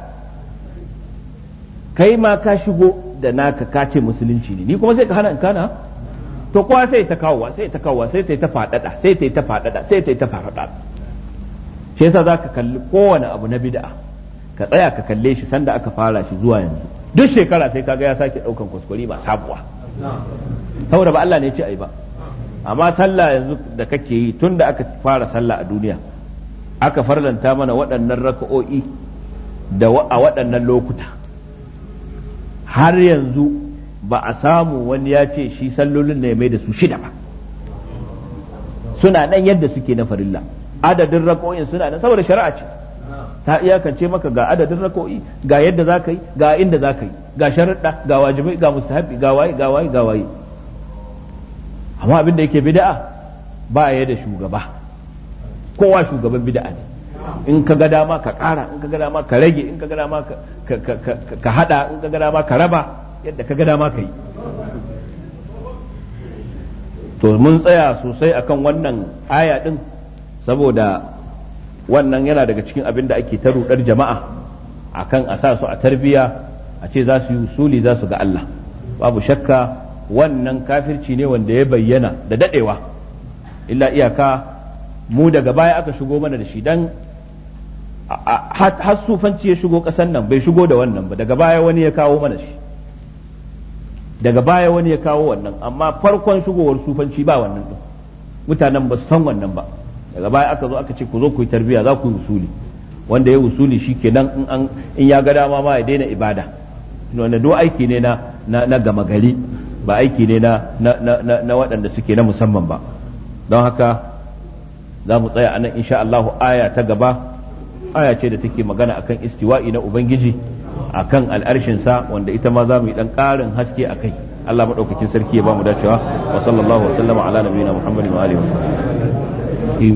kai ma ka shigo da naka ka ce musulunci ne ni kuma sai ka hana in kana to kowa sai ta kawowa sai ta kawowa sai ta ta fadada sai ta ta fadada sai ta ta fadada shi yasa zaka kalli kowane abu na bid'a ka tsaya ka kalle shi sanda aka fara shi zuwa yanzu duk shekara sai kaga ya sake daukan kuskure ba sabuwa saboda ba Allah ne ya ce ai ba amma sallah yanzu da kake yi tunda aka fara sallah a duniya aka farlanta mana waɗannan raka'o'i da a waɗannan lokuta har yanzu ba a samu wani ya ce shi sallolin ne mai da su shida ba suna nan yadda suke na farilla adadin rako'in suna nan saboda shari'a ce ta iyakance maka ga adadin rako'i ga yadda za ka yi ga inda za ka yi ga sharaɗa ga wajibai ga mustahabi ga waye ga waye ga waye amma abin da yake bid'a ba ya da shugaba kowa shugaban bid'a ne in ka ga dama ka ƙara in ka ga dama ka rage in ka ga dama ka hada in ka ga dama ka raba yadda ka ga dama ka yi to mun tsaya sosai akan wannan aya din saboda wannan yana daga cikin abin da ake ta rudar jama'a akan a sa su a tarbiya a ce za su yi usuli za su ga Allah babu shakka wannan kafirci ne wanda ya bayyana da dadewa illa iyaka mu daga baya aka shigo mana da shi dan har sufanci ya shigo ƙasar nan bai shigo da wannan ba, daga baya wani ya kawo mana shi, daga baya wani ya kawo wannan, amma farkon shigowar sufanci ba wannan din, mutanen ba su san wannan ba. Daga baya aka zo aka ce ku zo ku yi tarbiyya, za ku yi usuli, wanda ya usuli shi kenan in an in ya ga dama ma ya daina ibada, wanda duk aiki ne na na gama gari, ba aiki ne na na na waɗanda suke na musamman ba. Don haka za mu tsaya anan insha Allah. Aya ta gaba aya ce da take magana akan istiwa'i na ubangiji akan al'arshinsa, wanda ita ma za mu yi dan ƙarin haske a kai. Allah maɗaukakin sarki ya ba mu dacewa. Wa sallallahu wa sallama ala nabiyina Muhammadin wa alihi wa sallam.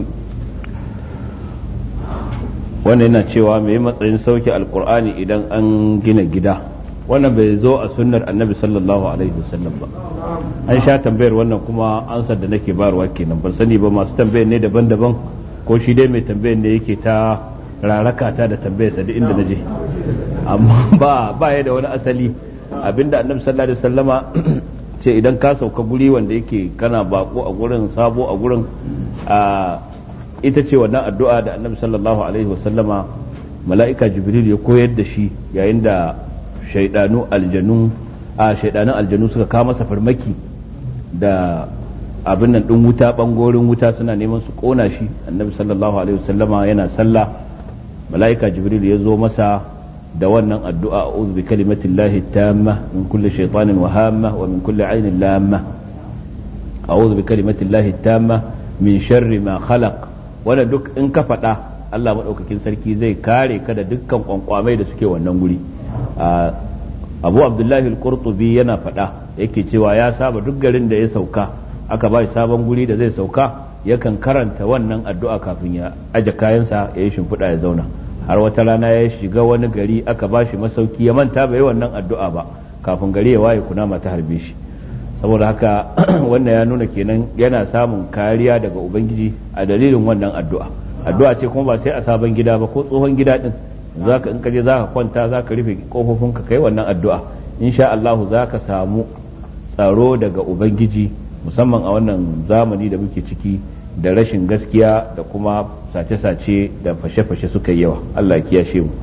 Wannan yana cewa me matsayin sauke alqur'ani idan an gina gida? Wannan bai zo a sunnar annabi sallallahu alaihi wasallam ba. An sha tambayar wannan kuma ansar da nake bayarwa kenan, ban sani ba masu tambayar ne daban-daban ko shi dai mai tambayar ne yake ta raraka ta da tambayarsa duk inda naje, amma ba ba ya da wani asali. Abinda annabi sallallahu alaihi wasallama ce idan ka sauka guri wanda yake kana bako a gurin, sabo a gurin, a ita ce wannan addu'a da annabi sallallahu alaihi wasallama mala'ika jibril ya koyar da shi yayin da shaidanu aljanu a shaidanun aljanu suka kawo masa farmaki da abin nan din wuta, bangorin wuta suna neman su kona shi. Annabi sallallahu alaihi wasallama yana sallah, mala'ika jibril ya zo masa da wannan addu'a, a'udhu bi kalimatillahi tamma min kulli shaytanin wa hamma wa min kulli ainin lamma, a'udhu bi kalimatillahi tamma min sharri ma khalaq. Wanda duk in ka faɗa Allah maɗaukakin sarki zai kare ka da dukkan kwankwamai da suke wannan guri. Abu Abdullahi al-Qurtubi yana faɗa, yake cewa ya saba duk garin da ya sauka aka ba shi sabon guri da zai sauka, yakan karanta wannan addu'a kafin ya aje kayansa ya yi shimfiɗa ya zauna. Har wata rana ya shiga wani gari aka ba shi masauki, ya manta bai yi wannan addu'a ba, kafin gari ya waye kunama ta harbe shi. Saboda haka wannan ya nuna kenan yana samun kariya daga ubangiji a dalilin wannan addu'a. Addu'a ce kuma ba sai a sabon gida ba, ko tsohon gida din zaka in kaje zaka kwanta zaka rufe kofofin ka kai wannan addu'a, insha Allah zaka samu tsaro daga ubangiji, musamman a wannan zamani da muke ciki da rashin gaskiya da kuma sace-sace da fashe-fashe suka yi yawa. Allah ya kiyashe mu.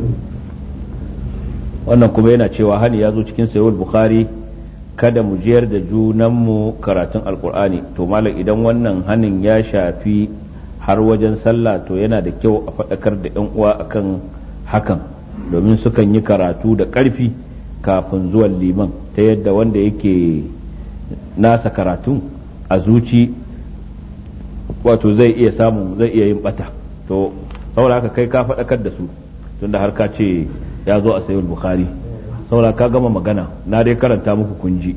Wannan kuma yana cewa hani ya zo cikin sahih Bukhari, kada mu jiyar da junanmu karatun alkur'ani. To malam, idan wannan hanin ya shafi har wajen sallah, to yana da kyau a faɗakar da yan uwa akan hakan, domin sukan yi karatu da ƙarfi kafin zuwan liman, ta yadda wanda yake nasa karatun a zuci wato zai iya samun zai iya yin bata. To saboda haka kai ka faɗakar da su, tunda har ka ce ya zo a sahih Bukhari, saboda ka gama magana, na dai karanta muku kunji.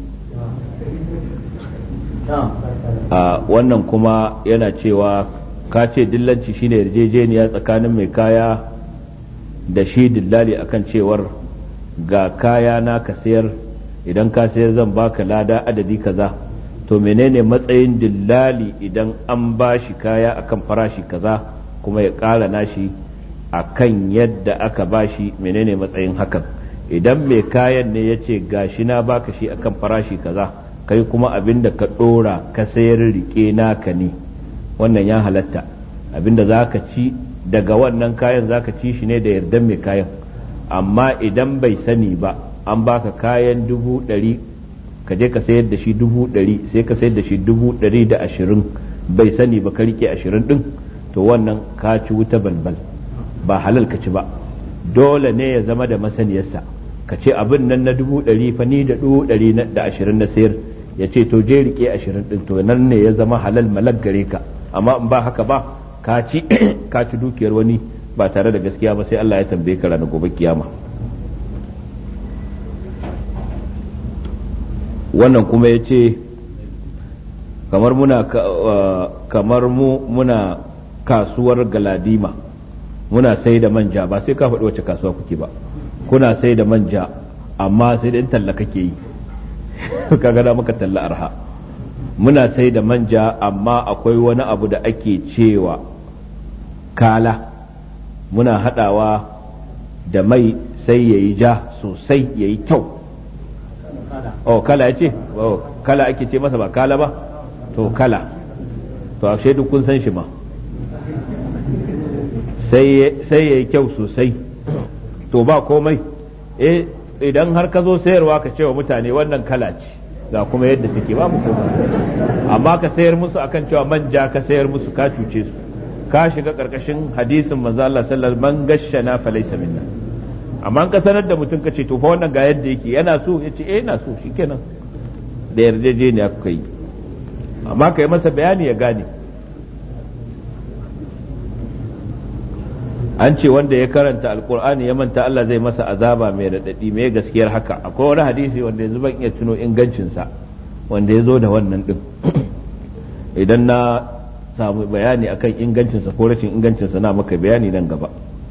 A wannan kuma yana cewa ka ce dillanci shine yarjejeniya tsakanin mai kaya da shi dillali akan cewar ga kaya na ka sayar, idan ka sayar zan baka lada adadi kaza. To menene matsayin dillali idan an bashi kaya akan farashi kaza kuma ya ƙara nashi akan yadda aka bashi, menene matsayin hakan? Idan mai kayan ne ya ce gashi na baka shi akan farashi kaza, kai kuma abinda ka dora ka sayar rike naka ne, wannan ya halatta. Abinda zaka ci daga wannan kayan zaka ci shi ne da yardan mai kayan. Amma idan bai sani ba, an baka kayan dubu ɗari, ka je ka sayar da shi dubu ɗari, sai ka sayar da shi dubu ɗari da ashirin, bai sani ba ka rike ashirin ɗin, to wannan ka ci wuta balbal, ba halal ka ci ba. Dole ne ya zama da masaniyarsa, ka ce abin nan na dubu ɗari fa ni da dubu ɗari da ashirin na sayar, ya ce to je rike ashirin ɗin, to nan ne ya zama halal malak gare ka. Amma in ba haka ba, ka ci ka ci dukiyar wani ba tare da gaskiya ba, sai Allah ya tambaye ka ranar gobe kiyama. Wannan kuma ya ce kamar muna kamar mu muna kasuwar Galadima, muna sai da manja, ba sai ka faɗi wacce kasuwa kuke ba, kuna sai da manja amma sai da in talla kake yi kaga da muka talla arha. Muna sai da manja amma akwai wani abu da ake cewa kala, muna hadawa da mai sai yayi ja sosai yayi kyau. Oh, kala ya ce? Oh, kala ake ce masa ba kala ba? To kala, to ashe duk kun san shi ma. sai ya yi kyau sosai to ba komai eh idan har ka zo sayarwa ka ce wa mutane wannan kala ce ga kuma yadda take babu komai, amma ka sayar musu akan cewa manja ka sayar musu ka cuce su, ka shiga karkashin hadisin manzo Allah sallallahu alaihi wasallam man gashshana falaysa minna. Amma ka sanar da mutum ka ce to fa wannan ga yadda yake yana so ya ce eh yana so shikenan da yarjejeniya kuka yi, amma ka yi masa bayani ya gane. An ce wanda ya karanta alkur'ani ya manta Allah zai masa azaba mai raɗaɗi, mai gaskiyar haka. Akwai wani hadisi wanda yanzu ban iya tuno ingancinsa wanda ya zo da wannan ɗin idan na samu bayani akan ingancinsa ko rashin ingancinsa na maka bayani nan gaba.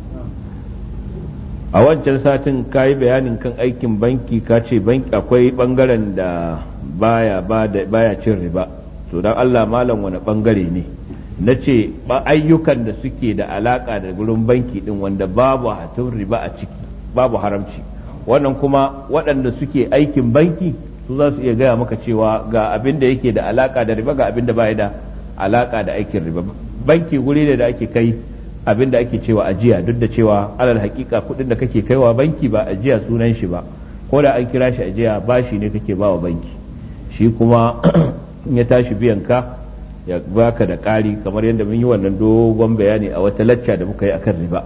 A wancan satin ka yi bayanin kan aikin banki, ka ce banki akwai ɓangaren da baya baya cin riba, to don Allah malam wani ɓangare ne? Na ce ba ayyukan da suke da alaka da gurin banki din wanda babu hatun riba a ciki, babu haramci. Wannan kuma waɗanda suke aikin banki su za su iya gaya maka cewa ga abin da yake da alaka da riba, ga abin da baya da alaka da aikin riba. Banki guri ne da ake kai abin da ake cewa ajiya, duk da cewa alal hakika kuɗin da kake kaiwa banki ba ajiya sunan shi ba, ko da an kira shi ajiya bashi ne kake bawa banki, shi kuma in ya tashi biyan ka ya baka da ƙari, kamar yadda mun yi wannan dogon bayani a wata lacca da muka yi akan riba.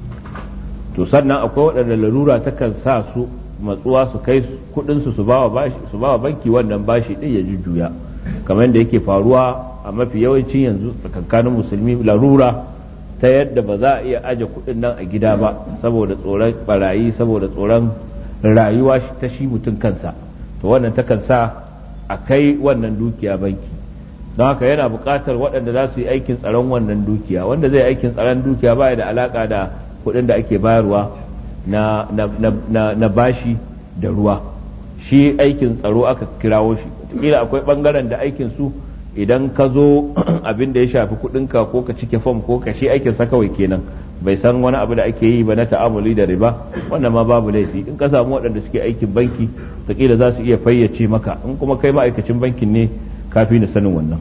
To sannan akwai waɗanda larura takan sa su matsuwa su kai kuɗin su su bawa bashi su bawa banki, wannan bashi din ya jujjuya, kamar yadda yake faruwa a mafi yawancin yanzu tsakankanin musulmi, larura ta yadda ba za a iya aje kuɗin nan a gida ba saboda tsoron barayi, saboda tsoron rayuwa ta shi mutum kansa, to wannan takan sa a kai wannan dukiya banki. Don haka yana buƙatar waɗanda za su yi aikin tsaron wannan dukiya. Wanda zai aikin tsaron dukiya ba da alaƙa da kuɗin da ake bayarwa na, na, na, na bashi da ruwa. Shi aikin tsaro aka kirawo shi. Wataƙila akwai ɓangaren da aikin su idan ka zo abin da ya shafi kuɗinka ko ka cike fom ko ka shi aikin sa kawai kenan, bai san wani abu da ake yi ba na ta'amuli da riba, wannan ma babu laifi. In ka samu waɗanda suke aikin banki wataƙila za su iya fayyace maka, in kuma kai ma'aikacin bankin ne kafi na sanin wannan.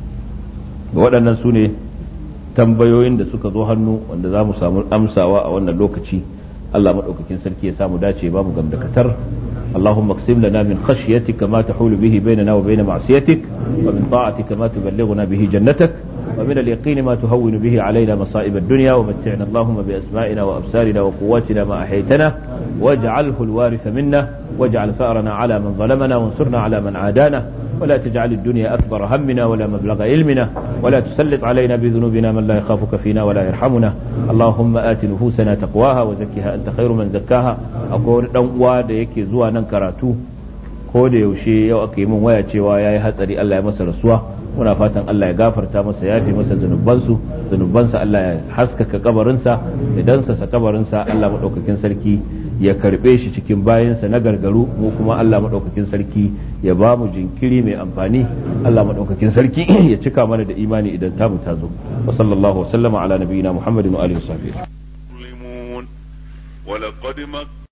Ga waɗannan su ne tambayoyin da suka zo hannu wanda za mu samu amsawa a wannan lokaci. Allah maɗaukakin sarki ya samu dace ba mu gamdakatar. اللهم اقسم لنا من خشيتك ما تحول به بيننا وبين معصيتك ومن طاعتك ما تبلغنا به جنتك ومن اليقين ما تهون به علينا مصائب الدنيا ومتعنا اللهم بأسمائنا وأبصارنا وقواتنا ما أحيتنا واجعله الوارث منا واجعل ثأرنا على من ظلمنا وانصرنا على من عادانا ولا تجعل الدنيا أكبر همنا ولا مبلغ علمنا ولا تسلط علينا بذنوبنا من لا يخافك فينا ولا يرحمنا اللهم آت نفوسنا تقواها وزكها أنت خير من زكاها. أقول دعوة yake zuwa nan karatu ko da yaushe yau aka yi min waya cewa yayi hatsari, Allah ya masa rasuwa. Muna fatan Allah ya gafarta masa, ya fi masa zunubansu zunubansa, Allah ya haskaka kabarinsa, idan sa kabarinsa Allah madaukakin sarki ya karbe shi cikin bayansa na gargaru, mu kuma Allah madaukakin sarki ya ba mu jinkiri mai amfani. Allah madaukakin sarki ya cika mana da imani idan tamu ta zo. Wa sallallahu wa sallama ala nabiyyina Muhammadin wa alihi wa sahbihi.